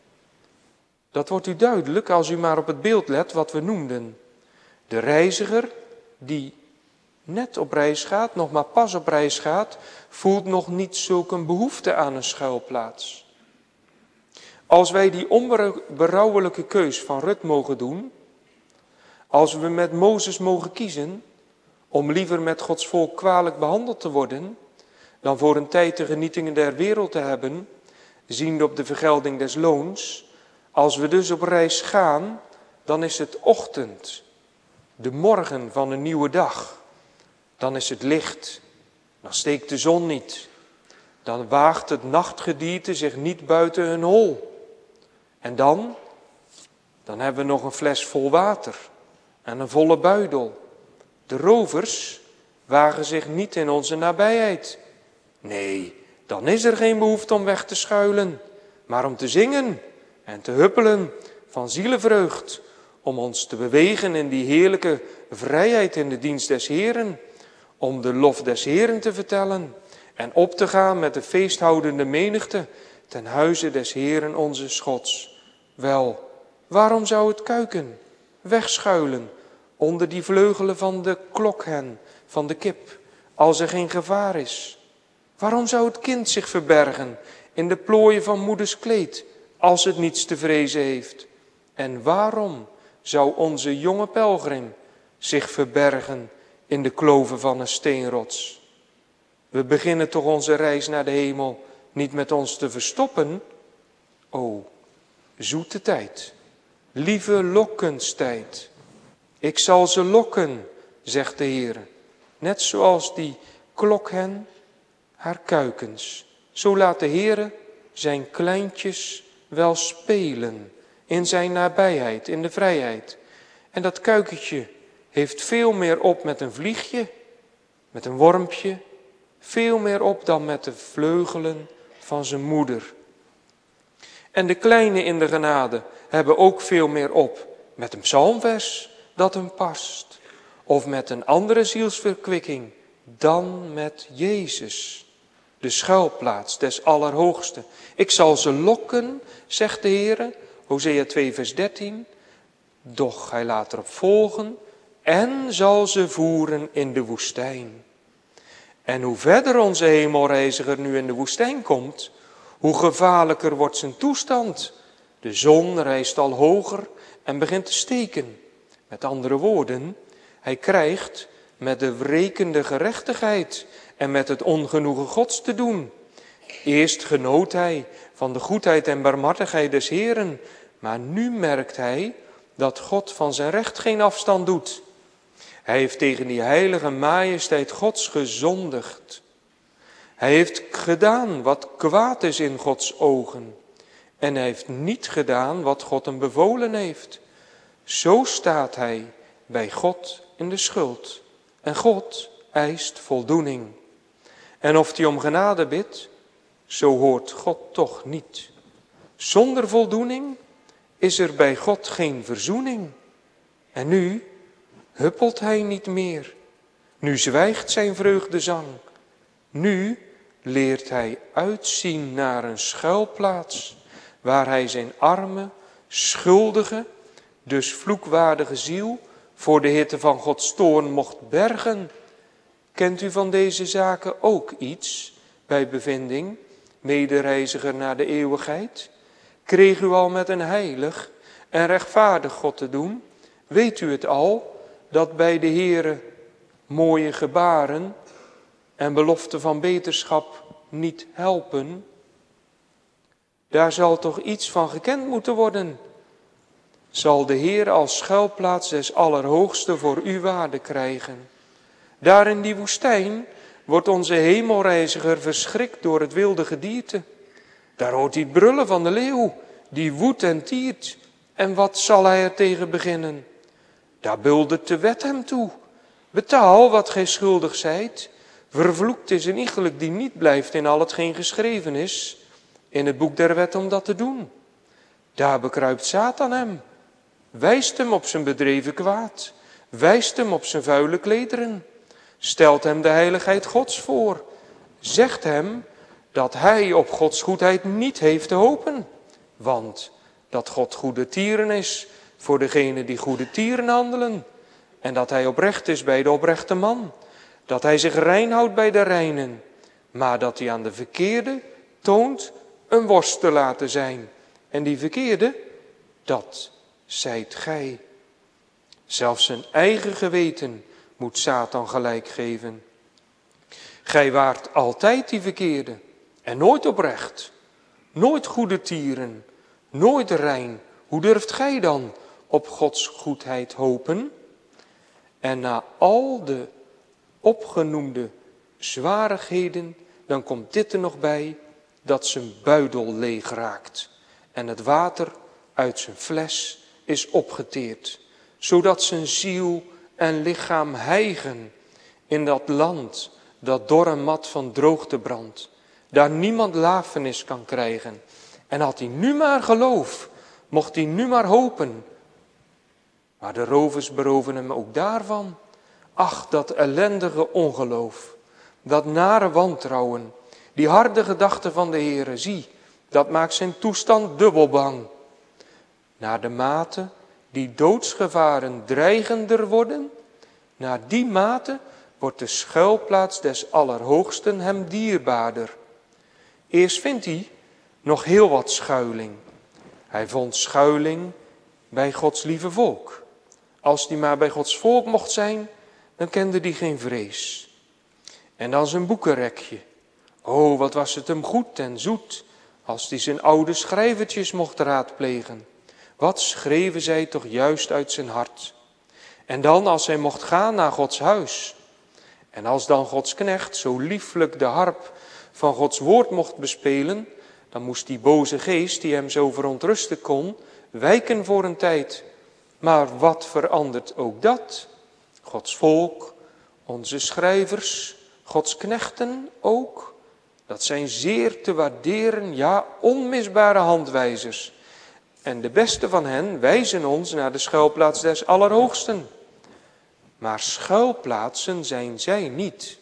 Dat wordt u duidelijk als u maar op het beeld let wat we noemden. De reiziger die net op reis gaat, nog maar pas op reis gaat, voelt nog niet zulk een behoefte aan een schuilplaats. Als wij die onberouwelijke keus van Rut mogen doen, als we met Mozes mogen kiezen om liever met Gods volk kwalijk behandeld te worden, dan voor een tijd de genietingen der wereld te hebben, ziende op de vergelding des loons. Als we dus op reis gaan, dan is het ochtend, de morgen van een nieuwe dag. Dan is het licht, dan steekt de zon niet. Dan waagt het nachtgedierte zich niet buiten hun hol. En dan, dan hebben we nog een fles vol water en een volle buidel. De rovers wagen zich niet in onze nabijheid. Nee, dan is er geen behoefte om weg te schuilen, maar om te zingen en te huppelen van zielenvreugd, om ons te bewegen in die heerlijke vrijheid in de dienst des Heeren, om de lof des Heeren te vertellen en op te gaan met de feesthoudende menigte ten huize des Heeren onze Gods. Wel, waarom zou het kuiken wegschuilen onder die vleugelen van de klokhen, van de kip, als er geen gevaar is? Waarom zou het kind zich verbergen in de plooien van moeders kleed, als het niets te vrezen heeft? En waarom zou onze jonge pelgrim zich verbergen in de kloven van een steenrots. We beginnen toch onze reis naar de hemel niet met ons te verstoppen. O, zoete tijd, lieve lokkenstijd. Ik zal ze lokken, zegt de Heer, net zoals die klokhen haar kuikens. Zo laat de Heer zijn kleintjes wel spelen in zijn nabijheid, in de vrijheid. En dat kuikentje heeft veel meer op met een vliegje, met een wormpje, veel meer op dan met de vleugelen van zijn moeder. En de kleinen in de genade hebben ook veel meer op met een psalmvers dat hem past. Of met een andere zielsverkwikking dan met Jezus, de schuilplaats des Allerhoogste. Ik zal ze lokken, zegt de Heer, Hosea twee vers dertien. Doch hij laat erop volgen en zal ze voeren in de woestijn. En hoe verder onze hemelreiziger nu in de woestijn komt, hoe gevaarlijker wordt zijn toestand. De zon rijst al hoger en begint te steken. Met andere woorden, hij krijgt met de wrekende gerechtigheid en met het ongenoegen Gods te doen. Eerst genoot hij van de goedheid en barmhartigheid des Heeren, maar nu merkt hij dat God van zijn recht geen afstand doet. Hij heeft tegen die heilige majesteit Gods gezondigd. Hij heeft gedaan wat kwaad is in Gods ogen. En hij heeft niet gedaan wat God hem bevolen heeft. Zo staat hij bij God in de schuld. En God eist voldoening. En of hij om genade bidt, zo hoort God toch niet. Zonder voldoening is er bij God geen verzoening. En nu huppelt hij niet meer. Nu zwijgt zijn vreugdezang. Nu leert hij uitzien naar een schuilplaats, waar hij zijn arme, schuldige, dus vloekwaardige ziel voor de hitte van Gods toorn mocht bergen. Kent u van deze zaken ook iets bij bevinding, medereiziger naar de eeuwigheid? Kreeg u al met een heilig en rechtvaardig God te doen? Weet u het al, dat bij de Heere mooie gebaren en belofte van beterschap niet helpen? Daar zal toch iets van gekend moeten worden. Zal de Heer als schuilplaats des Allerhoogste voor u waarde krijgen. Daar in die woestijn wordt onze hemelreiziger verschrikt door het wilde gedierte. Daar hoort hij het brullen van de leeuw, die woedt en tiert. En wat zal hij er tegen beginnen? Daar buldert de wet hem toe. Betaal wat gij schuldig zijt. Vervloekt is een iegelijk die niet blijft in al hetgeen geschreven is in het boek der wet om dat te doen. Daar bekruipt Satan hem. Wijst hem op zijn bedreven kwaad. Wijst hem op zijn vuile klederen. Stelt hem de heiligheid Gods voor. Zegt hem dat hij op Gods goedheid niet heeft te hopen. Want dat God goede tieren is voor degenen die goede tieren handelen. En dat hij oprecht is bij de oprechte man. Dat hij zich rein houdt bij de reinen. Maar dat hij aan de verkeerde toont een worstelaar te zijn. En die verkeerde, dat zijt gij. Zelfs zijn eigen geweten moet Satan gelijk geven. Gij waart altijd die verkeerde en nooit oprecht. Nooit goede tieren, nooit rein. Hoe durft gij dan op Gods goedheid hopen? En na al de opgenoemde zwarigheden, dan komt dit er nog bij, dat zijn buidel leeg raakt. En het water uit zijn fles is opgeteerd. Zodat zijn ziel en lichaam hijgen in dat land dat dorre mat van droogte brandt. Daar niemand lafenis kan krijgen. En had hij nu maar geloof, mocht hij nu maar hopen. Maar de rovers beroven hem ook daarvan. Ach, dat ellendige ongeloof, dat nare wantrouwen, die harde gedachten van de Heere, zie, dat maakt zijn toestand dubbel bang. Naar de mate die doodsgevaren dreigender worden, naar die mate wordt de schuilplaats des Allerhoogsten hem dierbaarder. Eerst vindt hij nog heel wat schuiling. Hij vond schuiling bij Gods lieve volk. Als hij maar bij Gods volk mocht zijn, dan kende die geen vrees. En dan zijn boekenrekje. Oh, wat was het hem goed en zoet, als die zijn oude schrijvertjes mocht raadplegen. Wat schreven zij toch juist uit zijn hart. En dan als hij mocht gaan naar Gods huis. En als dan Gods knecht zo lieflijk de harp van Gods woord mocht bespelen, dan moest die boze geest die hem zo verontrusten kon, wijken voor een tijd. Maar wat verandert ook dat? Gods volk, onze schrijvers, Gods knechten ook, dat zijn zeer te waarderen, ja onmisbare handwijzers. En de beste van hen wijzen ons naar de schuilplaats des Allerhoogsten. Maar schuilplaatsen zijn zij niet.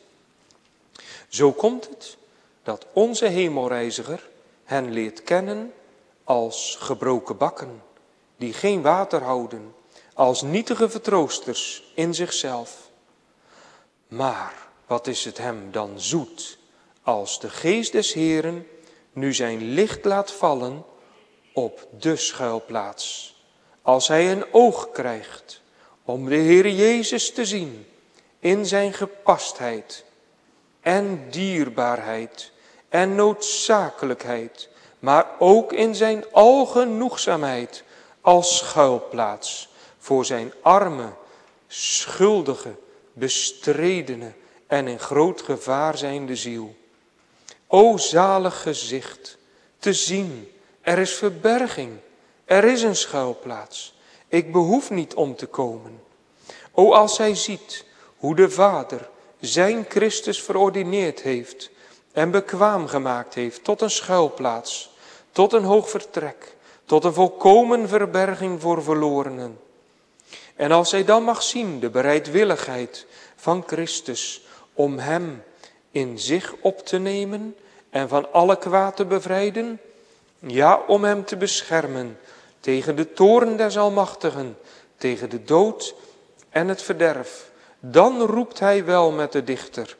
Zo komt het dat onze hemelreiziger hen leert kennen als gebroken bakken, die geen water houden, als nietige vertroosters in zichzelf. Maar wat is het hem dan zoet, als de geest des Heeren nu zijn licht laat vallen op de schuilplaats. Als hij een oog krijgt om de Heer Jezus te zien in zijn gepastheid en dierbaarheid en noodzakelijkheid, maar ook in zijn algenoegzaamheid als schuilplaats voor zijn arme, schuldige, bestredene en in groot gevaar zijnde ziel. O zalig gezicht, te zien, er is verberging, er is een schuilplaats. Ik behoef niet om te komen. O als hij ziet hoe de Vader zijn Christus verordineerd heeft en bekwaam gemaakt heeft tot een schuilplaats, tot een hoog vertrek, tot een volkomen verberging voor verlorenen. En als hij dan mag zien de bereidwilligheid van Christus om hem in zich op te nemen en van alle kwaad te bevrijden, ja, om hem te beschermen tegen de toorn des Almachtigen, tegen de dood en het verderf, dan roept hij wel met de dichter,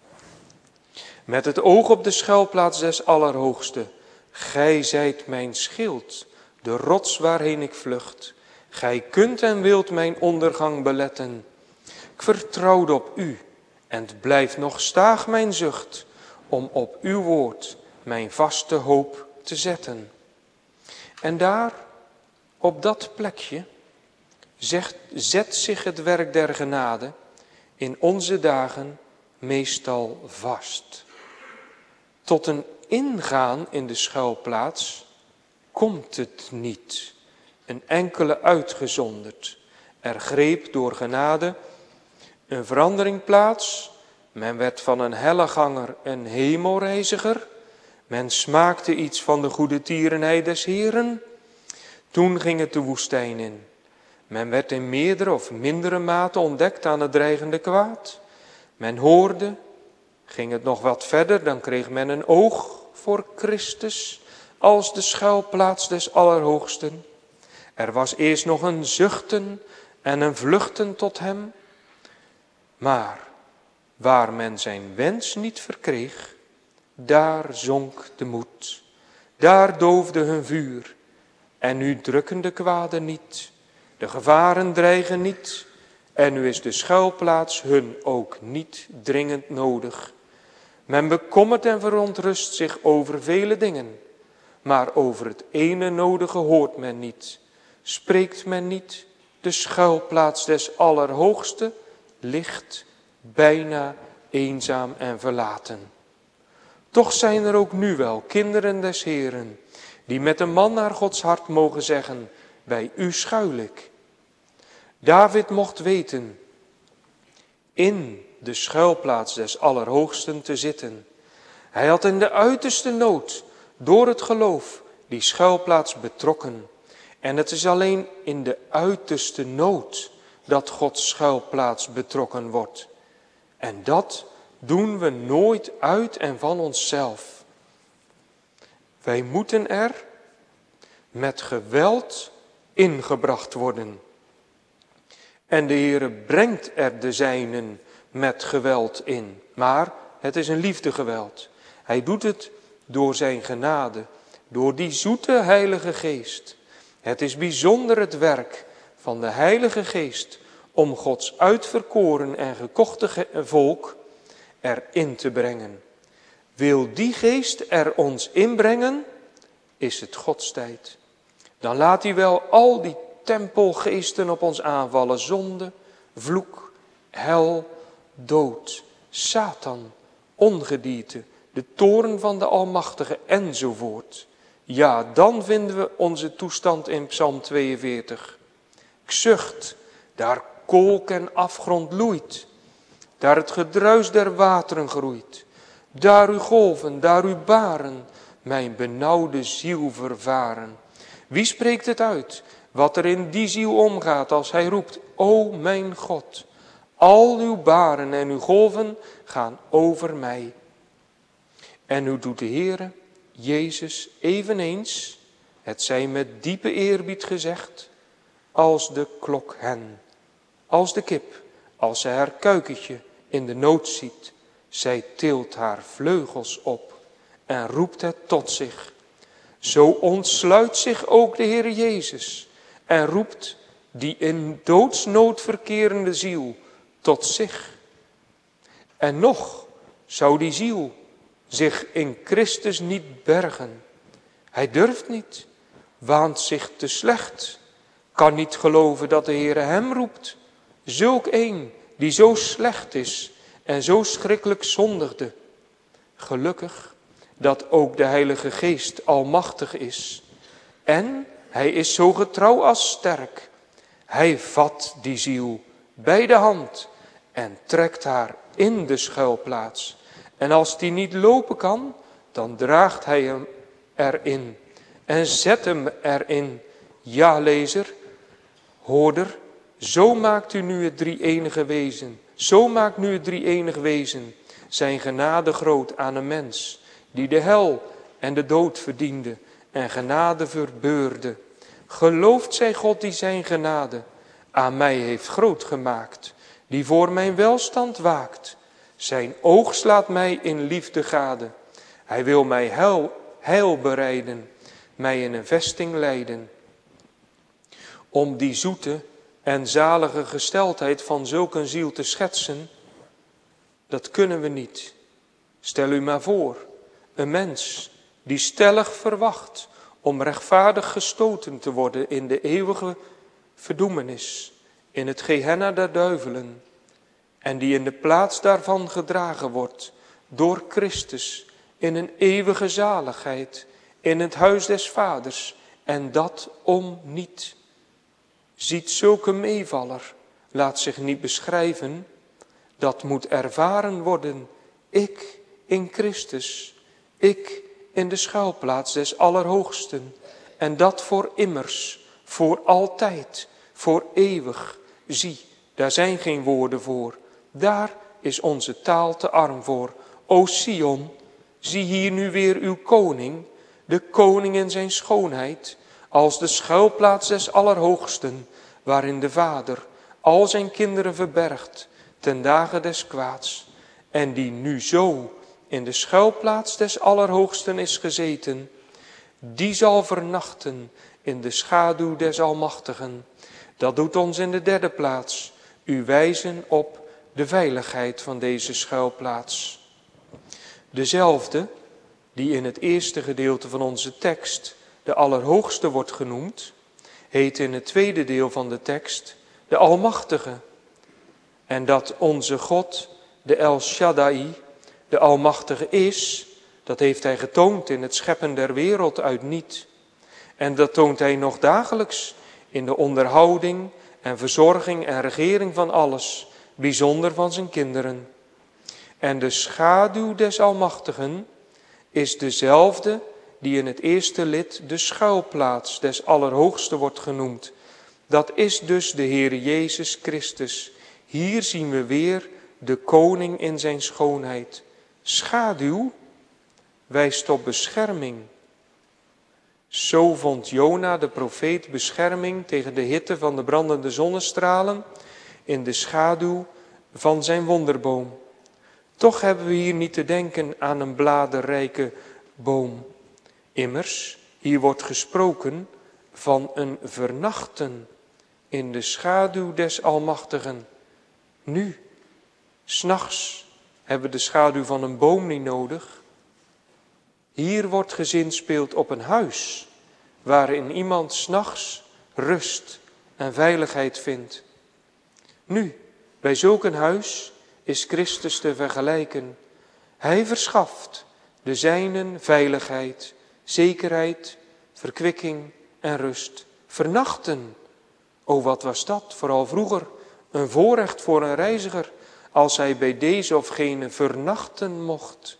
met het oog op de schuilplaats des Allerhoogste: gij zijt mijn schild, de rots waarheen ik vlucht. Gij kunt en wilt mijn ondergang beletten. Ik vertrouwde op u en het blijft nog staag mijn zucht om op uw woord mijn vaste hoop te zetten. En daar, op dat plekje, zegt, zet zich het werk der genade in onze dagen meestal vast. Tot een ingaan in de schuilplaats komt het niet, een enkele uitgezonderd. Er greep door genade een verandering plaats. Men werd van een helleganger een hemelreiziger. Men smaakte iets van de goede tierenheid des Heeren. Toen ging het de woestijn in. Men werd in meerdere of mindere mate ontdekt aan het dreigende kwaad. Men hoorde, ging het nog wat verder, dan kreeg men een oog voor Christus als de schuilplaats des Allerhoogsten. Er was eerst nog een zuchten en een vluchten tot hem. Maar waar men zijn wens niet verkreeg, daar zonk de moed. Daar doofde hun vuur. En nu drukken de kwaden niet. De gevaren dreigen niet. En nu is de schuilplaats hun ook niet dringend nodig. Men bekommert en verontrust zich over vele dingen. Maar over het ene nodige hoort men niet. Spreekt men niet, de schuilplaats des Allerhoogste ligt bijna eenzaam en verlaten. Toch zijn er ook nu wel kinderen des Heeren, die met een man naar Gods hart mogen zeggen: bij u schuil ik. David mocht weten in de schuilplaats des Allerhoogsten te zitten. Hij had in de uiterste nood door het geloof die schuilplaats betrokken. En het is alleen in de uiterste nood dat Gods schuilplaats betrokken wordt. En dat doen we nooit uit en van onszelf. Wij moeten er met geweld ingebracht worden. En de Heere brengt er de zijnen met geweld in. Maar het is een liefdegeweld. Hij doet het door zijn genade, door die zoete Heilige Geest. Het is bijzonder het werk van de Heilige Geest om Gods uitverkoren en gekochte ge- volk erin te brengen. Wil die geest er ons inbrengen, is het Godstijd. Dan laat hij wel al die tempelgeesten op ons aanvallen. Zonde, vloek, hel, dood, Satan, ongedierte, de toorn van de Almachtige enzovoort. Ja, dan vinden we onze toestand in Psalm tweeënveertig. Ik zucht, daar kolk en afgrond loeit, daar het gedruis der wateren groeit, daar uw golven, daar uw baren, mijn benauwde ziel vervaren. Wie spreekt het uit, wat er in die ziel omgaat als hij roept, o mijn God, al uw baren en uw golven gaan over mij. En nu doet de Heere, Jezus, eveneens, het zij met diepe eerbied gezegd, als de klok hen, als de kip, als zij haar kuikentje in de nood ziet, zij tilt haar vleugels op en roept het tot zich. Zo ontsluit zich ook de Heer Jezus en roept die in doodsnood verkerende ziel tot zich. En nog zou die ziel zich in Christus niet bergen. Hij durft niet, waant zich te slecht, kan niet geloven dat de Heer hem roept. Zulk een die zo slecht is en zo schrikkelijk zondigde. Gelukkig dat ook de Heilige Geest almachtig is. En hij is zo getrouw als sterk. Hij vat die ziel bij de hand en trekt haar in de schuilplaats. En als die niet lopen kan, dan draagt hij hem erin en zet hem erin. Ja, lezer, hoorder, zo maakt u nu het drie-enige wezen. Zo maakt nu het drie-enige wezen zijn genade groot aan een mens die de hel en de dood verdiende en genade verbeurde. Gelooft zij God die zijn genade aan mij heeft groot gemaakt, die voor mijn welstand waakt. Zijn oog slaat mij in liefde gade. Hij wil mij heil, heil bereiden, mij in een vesting leiden. Om die zoete en zalige gesteldheid van zulk een ziel te schetsen, dat kunnen we niet. Stel u maar voor, een mens die stellig verwacht om rechtvaardig gestoten te worden in de eeuwige verdoemenis, in het Gehenna der duivelen, en die in de plaats daarvan gedragen wordt door Christus in een eeuwige zaligheid, in het huis des Vaders, en dat om niet. Ziet zulke meevaller, laat zich niet beschrijven, dat moet ervaren worden, ik in Christus, ik in de schuilplaats des Allerhoogsten, en dat voor immers, voor altijd, voor eeuwig. Zie, daar zijn geen woorden voor, daar is onze taal te arm voor. O Sion, zie hier nu weer uw koning, de koning in zijn schoonheid, als de schuilplaats des Allerhoogsten, waarin de Vader al zijn kinderen verbergt ten dagen des kwaads, en die nu zo in de schuilplaats des Allerhoogsten is gezeten, die zal vernachten in de schaduw des Almachtigen. Dat doet ons in de derde plaats u wijzen op de veiligheid van deze schuilplaats. Dezelfde die in het eerste gedeelte van onze tekst de Allerhoogste wordt genoemd, heet in het tweede deel van de tekst de Almachtige. En dat onze God, de El Shaddai, de Almachtige is, dat heeft hij getoond in het scheppen der wereld uit niet. En dat toont hij nog dagelijks in de onderhouding en verzorging en regering van alles, bijzonder van zijn kinderen. En de schaduw des Almachtigen is dezelfde die in het eerste lid de schuilplaats des Allerhoogste wordt genoemd. Dat is dus de Heer Jezus Christus. Hier zien we weer de koning in zijn schoonheid. Schaduw wijst op bescherming. Zo vond Jona de profeet bescherming tegen de hitte van de brandende zonnestralen in de schaduw van zijn wonderboom. Toch hebben we hier niet te denken aan een bladerrijke boom. Immers, hier wordt gesproken van een vernachten in de schaduw des Almachtigen. Nu, 's nachts, hebben we de schaduw van een boom niet nodig. Hier wordt gezinspeeld op een huis, waarin iemand 's nachts rust en veiligheid vindt. Nu, bij zulk een huis is Christus te vergelijken. Hij verschaft de zijnen veiligheid, zekerheid, verkwikking en rust. Vernachten, o wat was dat, vooral vroeger, een voorrecht voor een reiziger, als hij bij deze of gene vernachten mocht.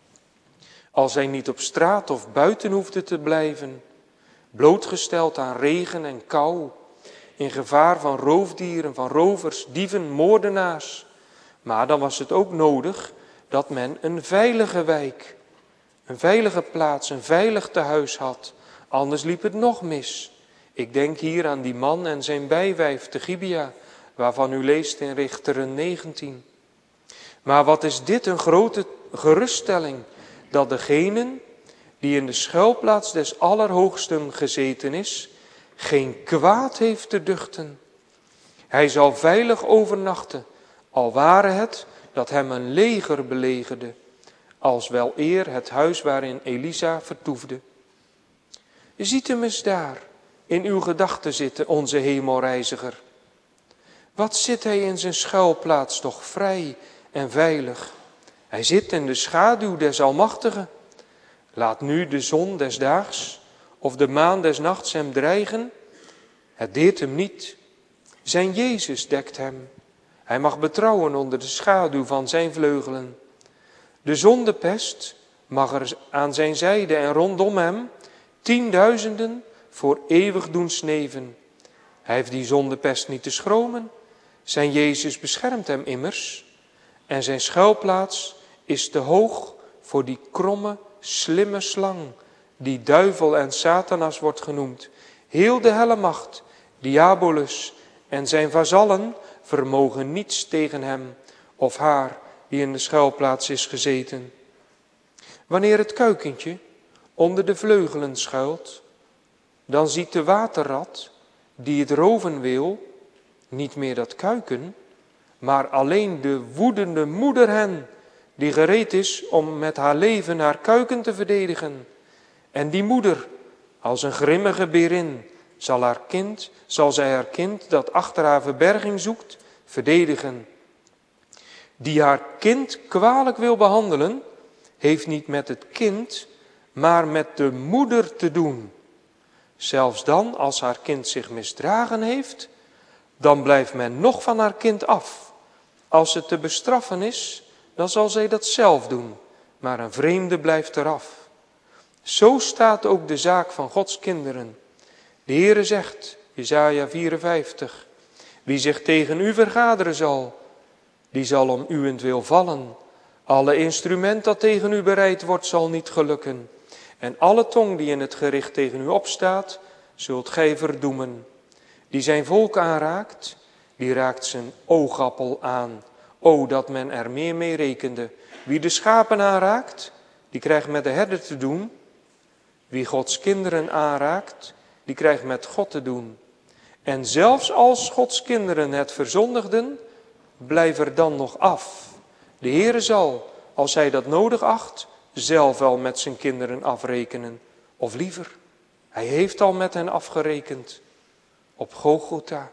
Als hij niet op straat of buiten hoefde te blijven, blootgesteld aan regen en kou, in gevaar van roofdieren, van rovers, dieven, moordenaars. Maar dan was het ook nodig dat men een veilige wijk, een veilige plaats, een veilig tehuis had. Anders liep het nog mis. Ik denk hier aan die man en zijn bijwijf, de Gibea, waarvan u leest in Richteren negentien. Maar wat is dit een grote geruststelling, dat degene die in de schuilplaats des Allerhoogsten gezeten is, geen kwaad heeft te duchten. Hij zal veilig overnachten, al ware het dat hem een leger belegerde, als wel eer het huis waarin Elisa vertoefde. Ziet hem eens daar in uw gedachten zitten, onze hemelreiziger. Wat zit hij in zijn schuilplaats toch vrij en veilig. Hij zit in de schaduw des Almachtigen. Laat nu de zon des daags of de maan des nachts hem dreigen. Het deert hem niet. Zijn Jezus dekt hem. Hij mag betrouwen onder de schaduw van zijn vleugelen. De zondepest mag er aan zijn zijde en rondom hem tienduizenden voor eeuwig doen sneven. Hij heeft die zondepest niet te schromen. Zijn Jezus beschermt hem immers. En zijn schuilplaats is te hoog voor die kromme, slimme slang, die duivel en Satanas wordt genoemd. Heel de helle macht, Diabolus en zijn vazallen vermogen niets tegen hem of haar die in de schuilplaats is gezeten. Wanneer het kuikentje onder de vleugelen schuilt, dan ziet de waterrat die het roven wil, niet meer dat kuiken, maar alleen de woedende moederhen die gereed is om met haar leven haar kuiken te verdedigen. En die moeder, als een grimmige berin, zal haar kind, zal zij haar kind dat achter haar verberging zoekt, verdedigen. Die haar kind kwalijk wil behandelen, heeft niet met het kind, maar met de moeder te doen. Zelfs dan, als haar kind zich misdragen heeft, dan blijft men nog van haar kind af. Als het te bestraffen is, dan zal zij dat zelf doen, maar een vreemde blijft eraf. Zo staat ook de zaak van Gods kinderen. De Heere zegt, Jesaja vierenvijftig, wie zich tegen u vergaderen zal, die zal om uwentwil vallen. Alle instrument dat tegen u bereid wordt, zal niet gelukken. En alle tong die in het gericht tegen u opstaat, zult gij verdoemen. Die zijn volk aanraakt, die raakt zijn oogappel aan. O, dat men er meer mee rekende. Wie de schapen aanraakt, die krijgt met de herder te doen. Wie Gods kinderen aanraakt, die krijgt met God te doen. En zelfs als Gods kinderen het verzondigden, blijf er dan nog af. De Heere zal, als hij dat nodig acht, zelf wel met zijn kinderen afrekenen. Of liever, hij heeft al met hen afgerekend op Golgotha.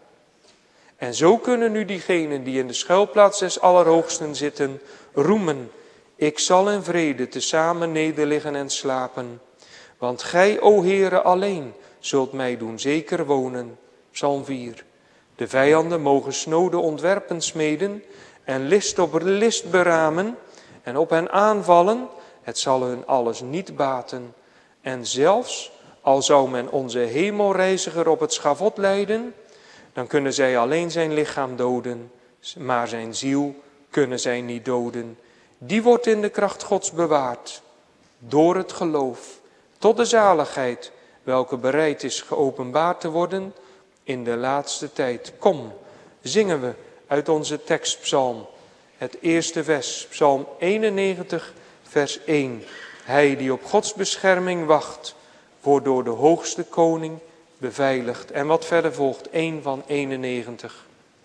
En zo kunnen nu diegenen die in de schuilplaats des Allerhoogsten zitten, roemen. Ik zal in vrede tezamen nederliggen en slapen. Want gij, o Heere, alleen zult mij doen zeker wonen. Psalm vier. De vijanden mogen snode ontwerpen smeden en list op list beramen en op hen aanvallen. Het zal hun alles niet baten. En zelfs al zou men onze hemelreiziger op het schavot leiden, dan kunnen zij alleen zijn lichaam doden, maar zijn ziel kunnen zij niet doden. Die wordt in de kracht Gods bewaard, door het geloof, tot de zaligheid, welke bereid is geopenbaard te worden in de laatste tijd. Kom, zingen we uit onze tekstpsalm, het eerste vers, psalm eenennegentig, vers één. Hij die op Gods bescherming wacht, wordt door de hoogste koning beveiligd. En wat verder volgt, één van eenennegentig.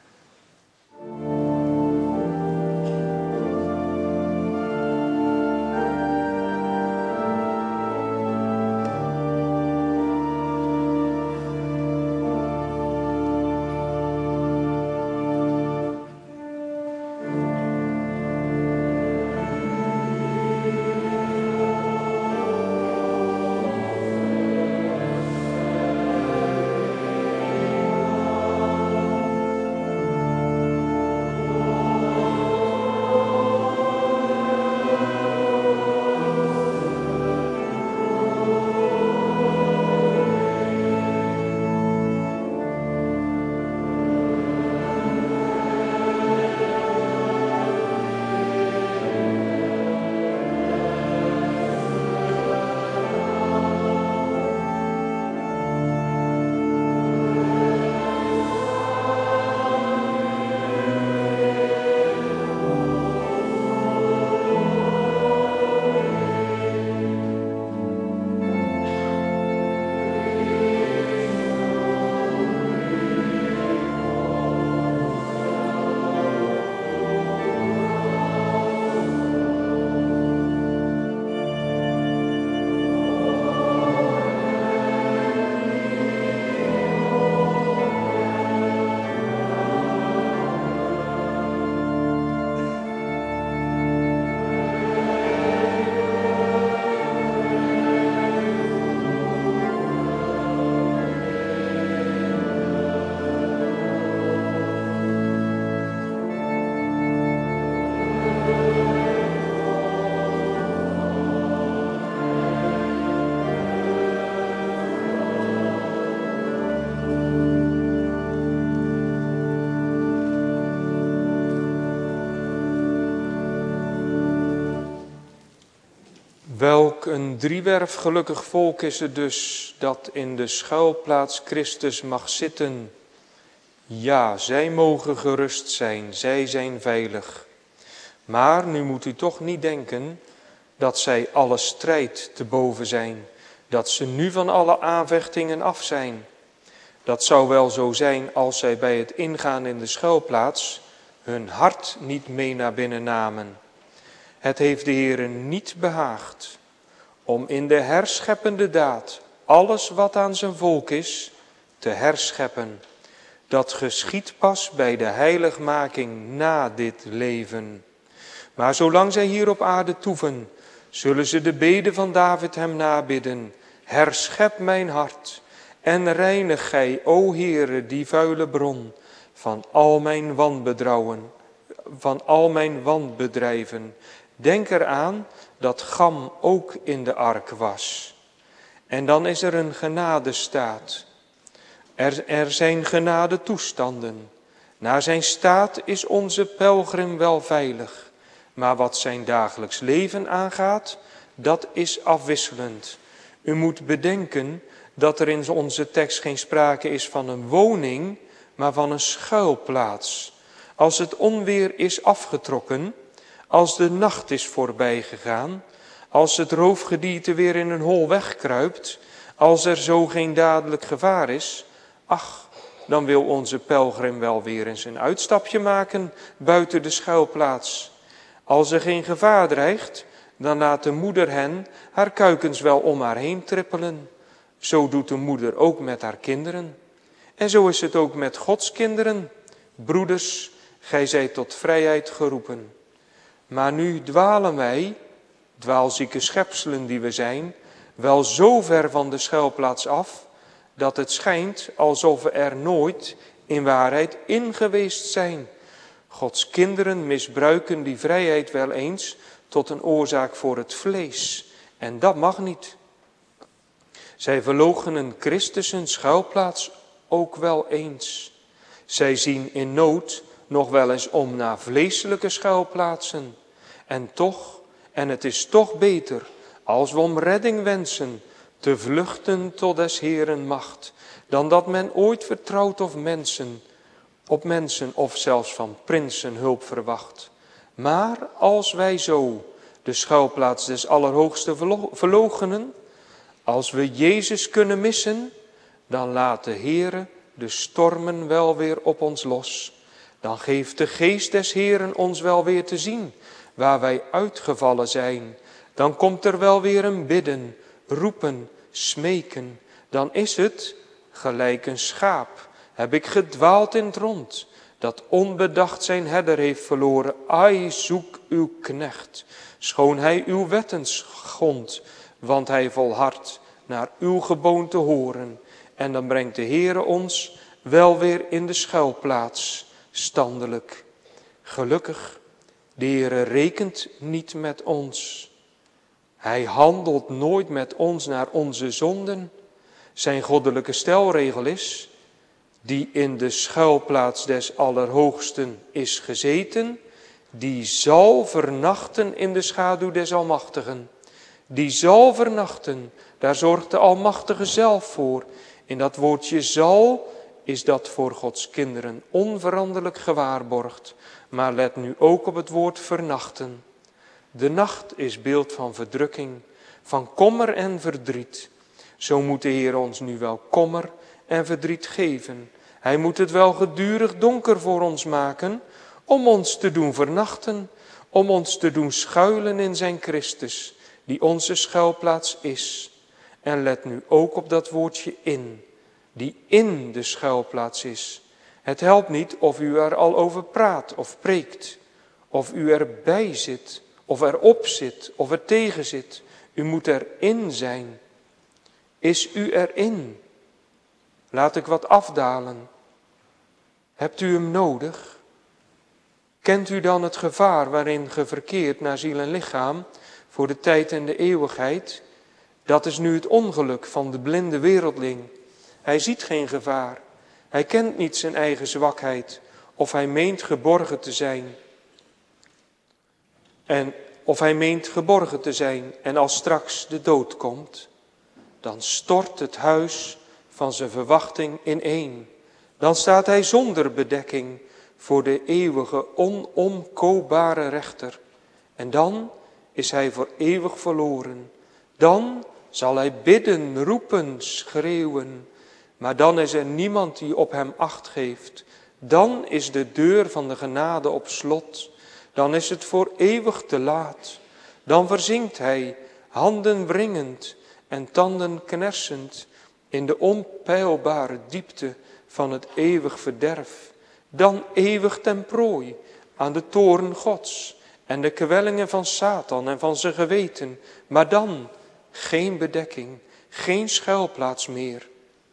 Welk een driewerf gelukkig volk is het dus dat in de schuilplaats Christus mag zitten. Ja, zij mogen gerust zijn, zij zijn veilig. Maar nu moet u toch niet denken dat zij alle strijd te boven zijn. Dat ze nu van alle aanvechtingen af zijn. Dat zou wel zo zijn als zij bij het ingaan in de schuilplaats hun hart niet mee naar binnen namen. Het heeft de Heere niet behaagd om in de herscheppende daad alles wat aan zijn volk is te herscheppen. Dat geschiedt pas bij de heiligmaking na dit leven. Maar zolang zij hier op aarde toeven, zullen ze de bede van David hem nabidden. Herschep mijn hart en reinig gij, o Heere, die vuile bron van al mijn wanbedrouwen, van al mijn wanbedrijven. Denk eraan dat Gam ook in de ark was. En dan is er een genadestaat. Er, er zijn genadetoestanden. Na zijn staat is onze pelgrim wel veilig. Maar wat zijn dagelijks leven aangaat, dat is afwisselend. U moet bedenken dat er in onze tekst geen sprake is van een woning, maar van een schuilplaats. Als het onweer is afgetrokken, als de nacht is voorbij gegaan, als het roofgedierte weer in een hol wegkruipt, als er zo geen dadelijk gevaar is, ach, dan wil onze pelgrim wel weer eens een uitstapje maken buiten de schuilplaats. Als er geen gevaar dreigt, dan laat de moeder hen haar kuikens wel om haar heen trippelen. Zo doet de moeder ook met haar kinderen. En zo is het ook met Gods kinderen. Broeders, gij zijt tot vrijheid geroepen. Maar nu dwalen wij, dwaalzieke schepselen die we zijn, wel zo ver van de schuilplaats af, dat het schijnt alsof we er nooit in waarheid in geweest zijn. Gods kinderen misbruiken die vrijheid wel eens tot een oorzaak voor het vlees. En dat mag niet. Zij verloochenen Christus een schuilplaats ook wel eens. Zij zien in nood nog wel eens om naar vleeselijke schuilplaatsen. En toch, en het is toch beter, als we om redding wensen, te vluchten tot des Heeren macht, dan dat men ooit vertrouwt of mensen, op mensen of zelfs van prinsen hulp verwacht. Maar als wij zo de schuilplaats des Allerhoogste verloochenen, als we Jezus kunnen missen, dan laat de Heere de stormen wel weer op ons los. Dan geeft de geest des Heeren ons wel weer te zien waar wij uitgevallen zijn. Dan komt er wel weer een bidden, roepen, smeken. Dan is het, gelijk een schaap, heb ik gedwaald in het rond, dat onbedacht zijn herder heeft verloren. Ai, zoek uw knecht, schoon hij uw wetten schond, want hij volhardt naar uw geboon te horen. En dan brengt de Heere ons wel weer in de schuilplaats, standelijk. Gelukkig, de Heere rekent niet met ons. Hij handelt nooit met ons naar onze zonden. Zijn goddelijke stelregel is, die in de schuilplaats des Allerhoogsten is gezeten, die zal vernachten in de schaduw des Almachtigen. Die zal vernachten, daar zorgt de Almachtige zelf voor. In dat woordje zal is dat voor Gods kinderen onveranderlijk gewaarborgd. Maar let nu ook op het woord vernachten. De nacht is beeld van verdrukking, van kommer en verdriet. Zo moet de Heer ons nu wel kommer en verdriet geven. Hij moet het wel gedurig donker voor ons maken, om ons te doen vernachten, om ons te doen schuilen in zijn Christus, die onze schuilplaats is. En let nu ook op dat woordje in, die in de schuilplaats is. Het helpt niet of u er al over praat of preekt, of u erbij zit, of erop zit, of er tegen zit. U moet erin zijn. Is u erin? Laat ik wat afdalen. Hebt u hem nodig? Kent u dan het gevaar waarin ge verkeert naar ziel en lichaam voor de tijd en de eeuwigheid? Dat is nu het ongeluk van de blinde wereldling. Hij ziet geen gevaar. Hij kent niet zijn eigen zwakheid. Of hij meent geborgen te zijn. En of hij meent geborgen te zijn. En als straks de dood komt, dan stort het huis van zijn verwachting ineen. Dan staat hij zonder bedekking voor de eeuwige onomkoopbare rechter. En dan is hij voor eeuwig verloren. Dan zal hij bidden, roepen, schreeuwen. Maar dan is er niemand die op hem acht geeft. Dan is de deur van de genade op slot. Dan is het voor eeuwig te laat. Dan verzinkt hij, handen wringend en tanden knersend, in de onpeilbare diepte van het eeuwig verderf. Dan eeuwig ten prooi aan de toorn Gods en de kwellingen van Satan en van zijn geweten. Maar dan geen bedekking, geen schuilplaats meer.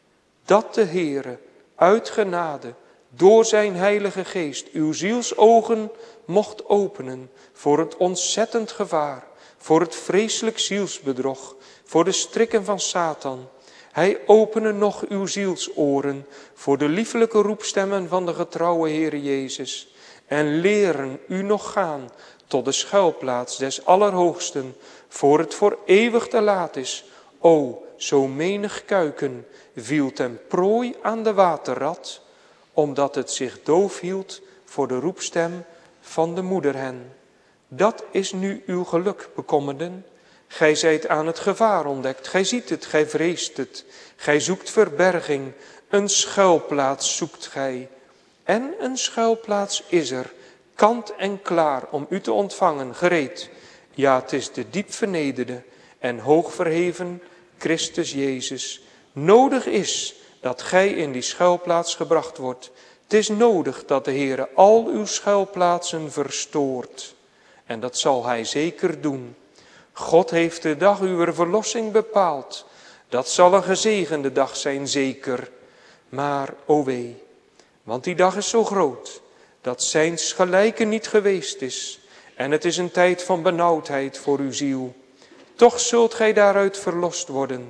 Dat de Heere uit genade door zijn heilige geest uw zielsogen mocht openen voor het ontzettend gevaar, voor het vreselijk zielsbedrog, voor de strikken van Satan. Hij opene nog uw zielsoren voor de liefelijke roepstemmen van de getrouwe Heere Jezus en leren u nog gaan tot de schuilplaats des Allerhoogsten, voor het voor eeuwig te laat is. O, zo menig kuiken viel ten prooi aan de waterrat, omdat het zich doof hield voor de roepstem van de moederhen. Dat is nu uw geluk, bekommerden. Gij zijt aan het gevaar ontdekt, gij ziet het, gij vreest het. Gij zoekt verberging, een schuilplaats zoekt gij. En een schuilplaats is er, kant en klaar om u te ontvangen, gereed. Ja, het is de diep vernederde en hoog verheven Christus Jezus. Nodig is dat gij in die schuilplaats gebracht wordt. Het is nodig dat de Heere al uw schuilplaatsen verstoort. En dat zal hij zeker doen. God heeft de dag uw verlossing bepaald. Dat zal een gezegende dag zijn, zeker. Maar, o wee, want die dag is zo groot, dat zijns gelijke niet geweest is. En het is een tijd van benauwdheid voor uw ziel. Toch zult gij daaruit verlost worden.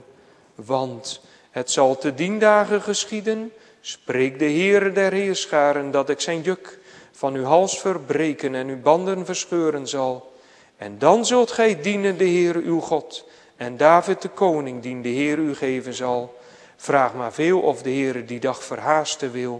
Want het zal te dien dagen geschieden, spreekt de Heere der Heerscharen, dat ik zijn juk van uw hals verbreken en uw banden verscheuren zal. En dan zult gij dienen de Heere uw God en David de koning dien de Heer u geven zal. Vraag maar veel of de Heere die dag verhaasten wil.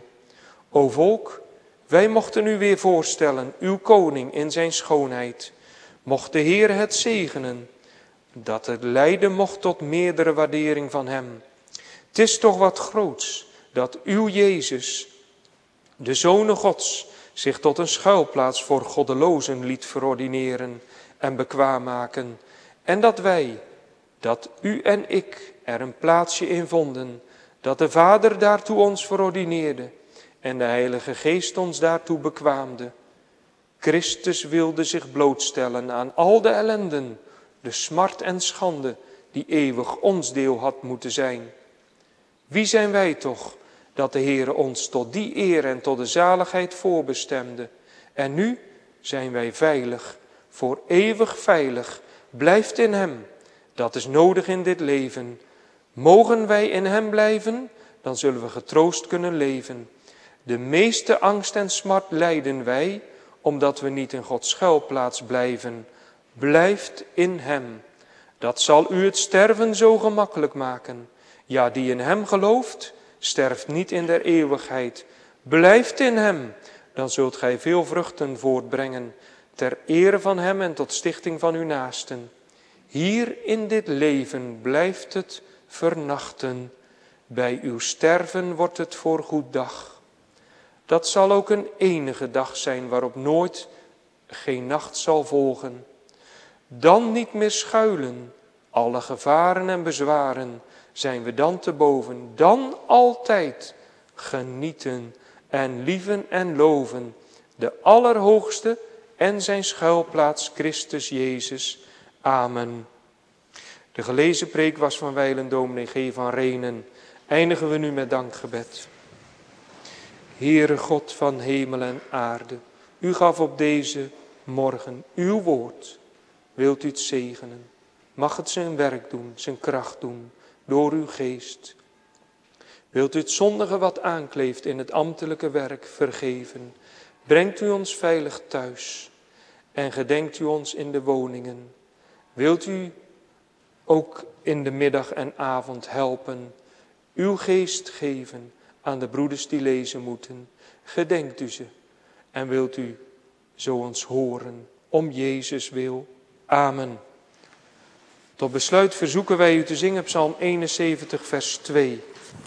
O volk, wij mochten u weer voorstellen, uw koning in zijn schoonheid. Mocht de Heere het zegenen, dat het lijden mocht tot meerdere waardering van hem. Het is toch wat groots dat uw Jezus, de Zoon Gods, zich tot een schuilplaats voor goddelozen liet verordineren en bekwaam maken. En dat wij, dat u en ik er een plaatsje in vonden, dat de Vader daartoe ons verordineerde en de Heilige Geest ons daartoe bekwaamde. Christus wilde zich blootstellen aan al de ellenden, de smart en schande die eeuwig ons deel had moeten zijn. Wie zijn wij toch dat de Heere ons tot die eer en tot de zaligheid voorbestemde? En nu zijn wij veilig, voor eeuwig veilig. Blijft in hem, dat is nodig in dit leven. Mogen wij in hem blijven, dan zullen we getroost kunnen leven. De meeste angst en smart lijden wij, omdat we niet in Gods schuilplaats blijven. Blijft in hem. Dat zal u het sterven zo gemakkelijk maken. Ja, die in hem gelooft, sterft niet in der eeuwigheid. Blijft in hem, dan zult gij veel vruchten voortbrengen, ter ere van hem en tot stichting van uw naasten. Hier in dit leven blijft het vernachten. Bij uw sterven wordt het voorgoed dag. Dat zal ook een enige dag zijn waarop nooit geen nacht zal volgen. Dan niet meer schuilen, alle gevaren en bezwaren zijn we dan te boven. Dan altijd genieten en lieven en loven de Allerhoogste en zijn schuilplaats Christus Jezus. Amen. De gelezen preek was van wijlen dominee G. van Renen. Eindigen we nu met dankgebed. Heere God van hemel en aarde, u gaf op deze morgen uw woord. Wilt u het zegenen? Mag het zijn werk doen, zijn kracht doen, door uw geest. Wilt u het zondige wat aankleeft in het ambtelijke werk vergeven? Brengt u ons veilig thuis en gedenkt u ons in de woningen. Wilt u ook in de middag en avond helpen, uw geest geven aan de broeders die lezen moeten. Gedenkt u ze en wilt u zo ons horen, om Jezus wil. Amen. Tot besluit verzoeken wij u te zingen Psalm eenenzeventig vers twee.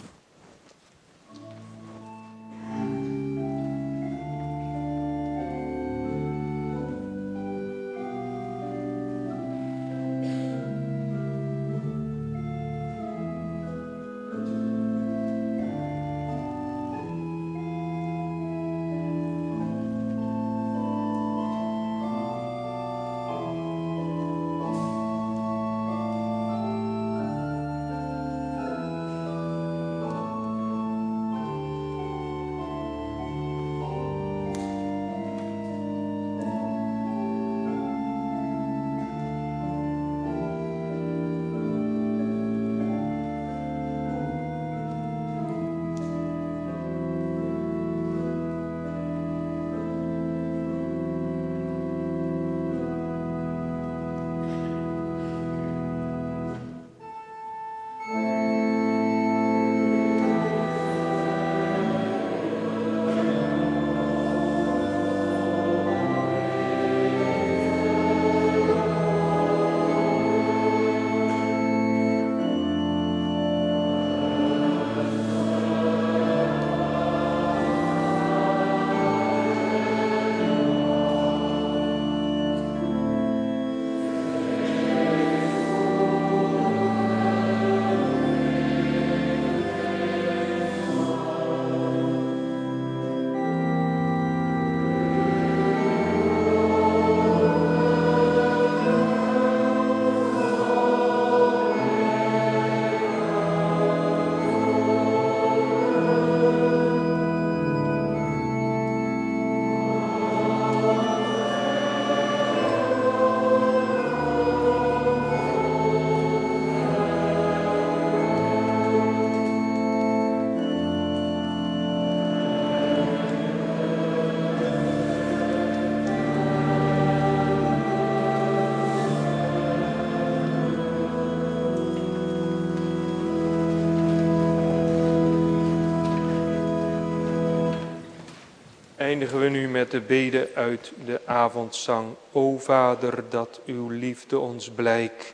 Eindigen we nu met de bede uit de avondzang. O Vader, dat uw liefde ons blijk.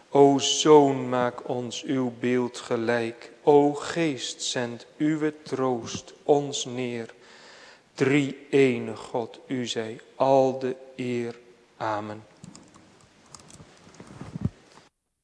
O Zoon, maak ons uw beeld gelijk. O Geest, zend uw troost ons neer. Drie-ene God, u zij al de eer. Amen.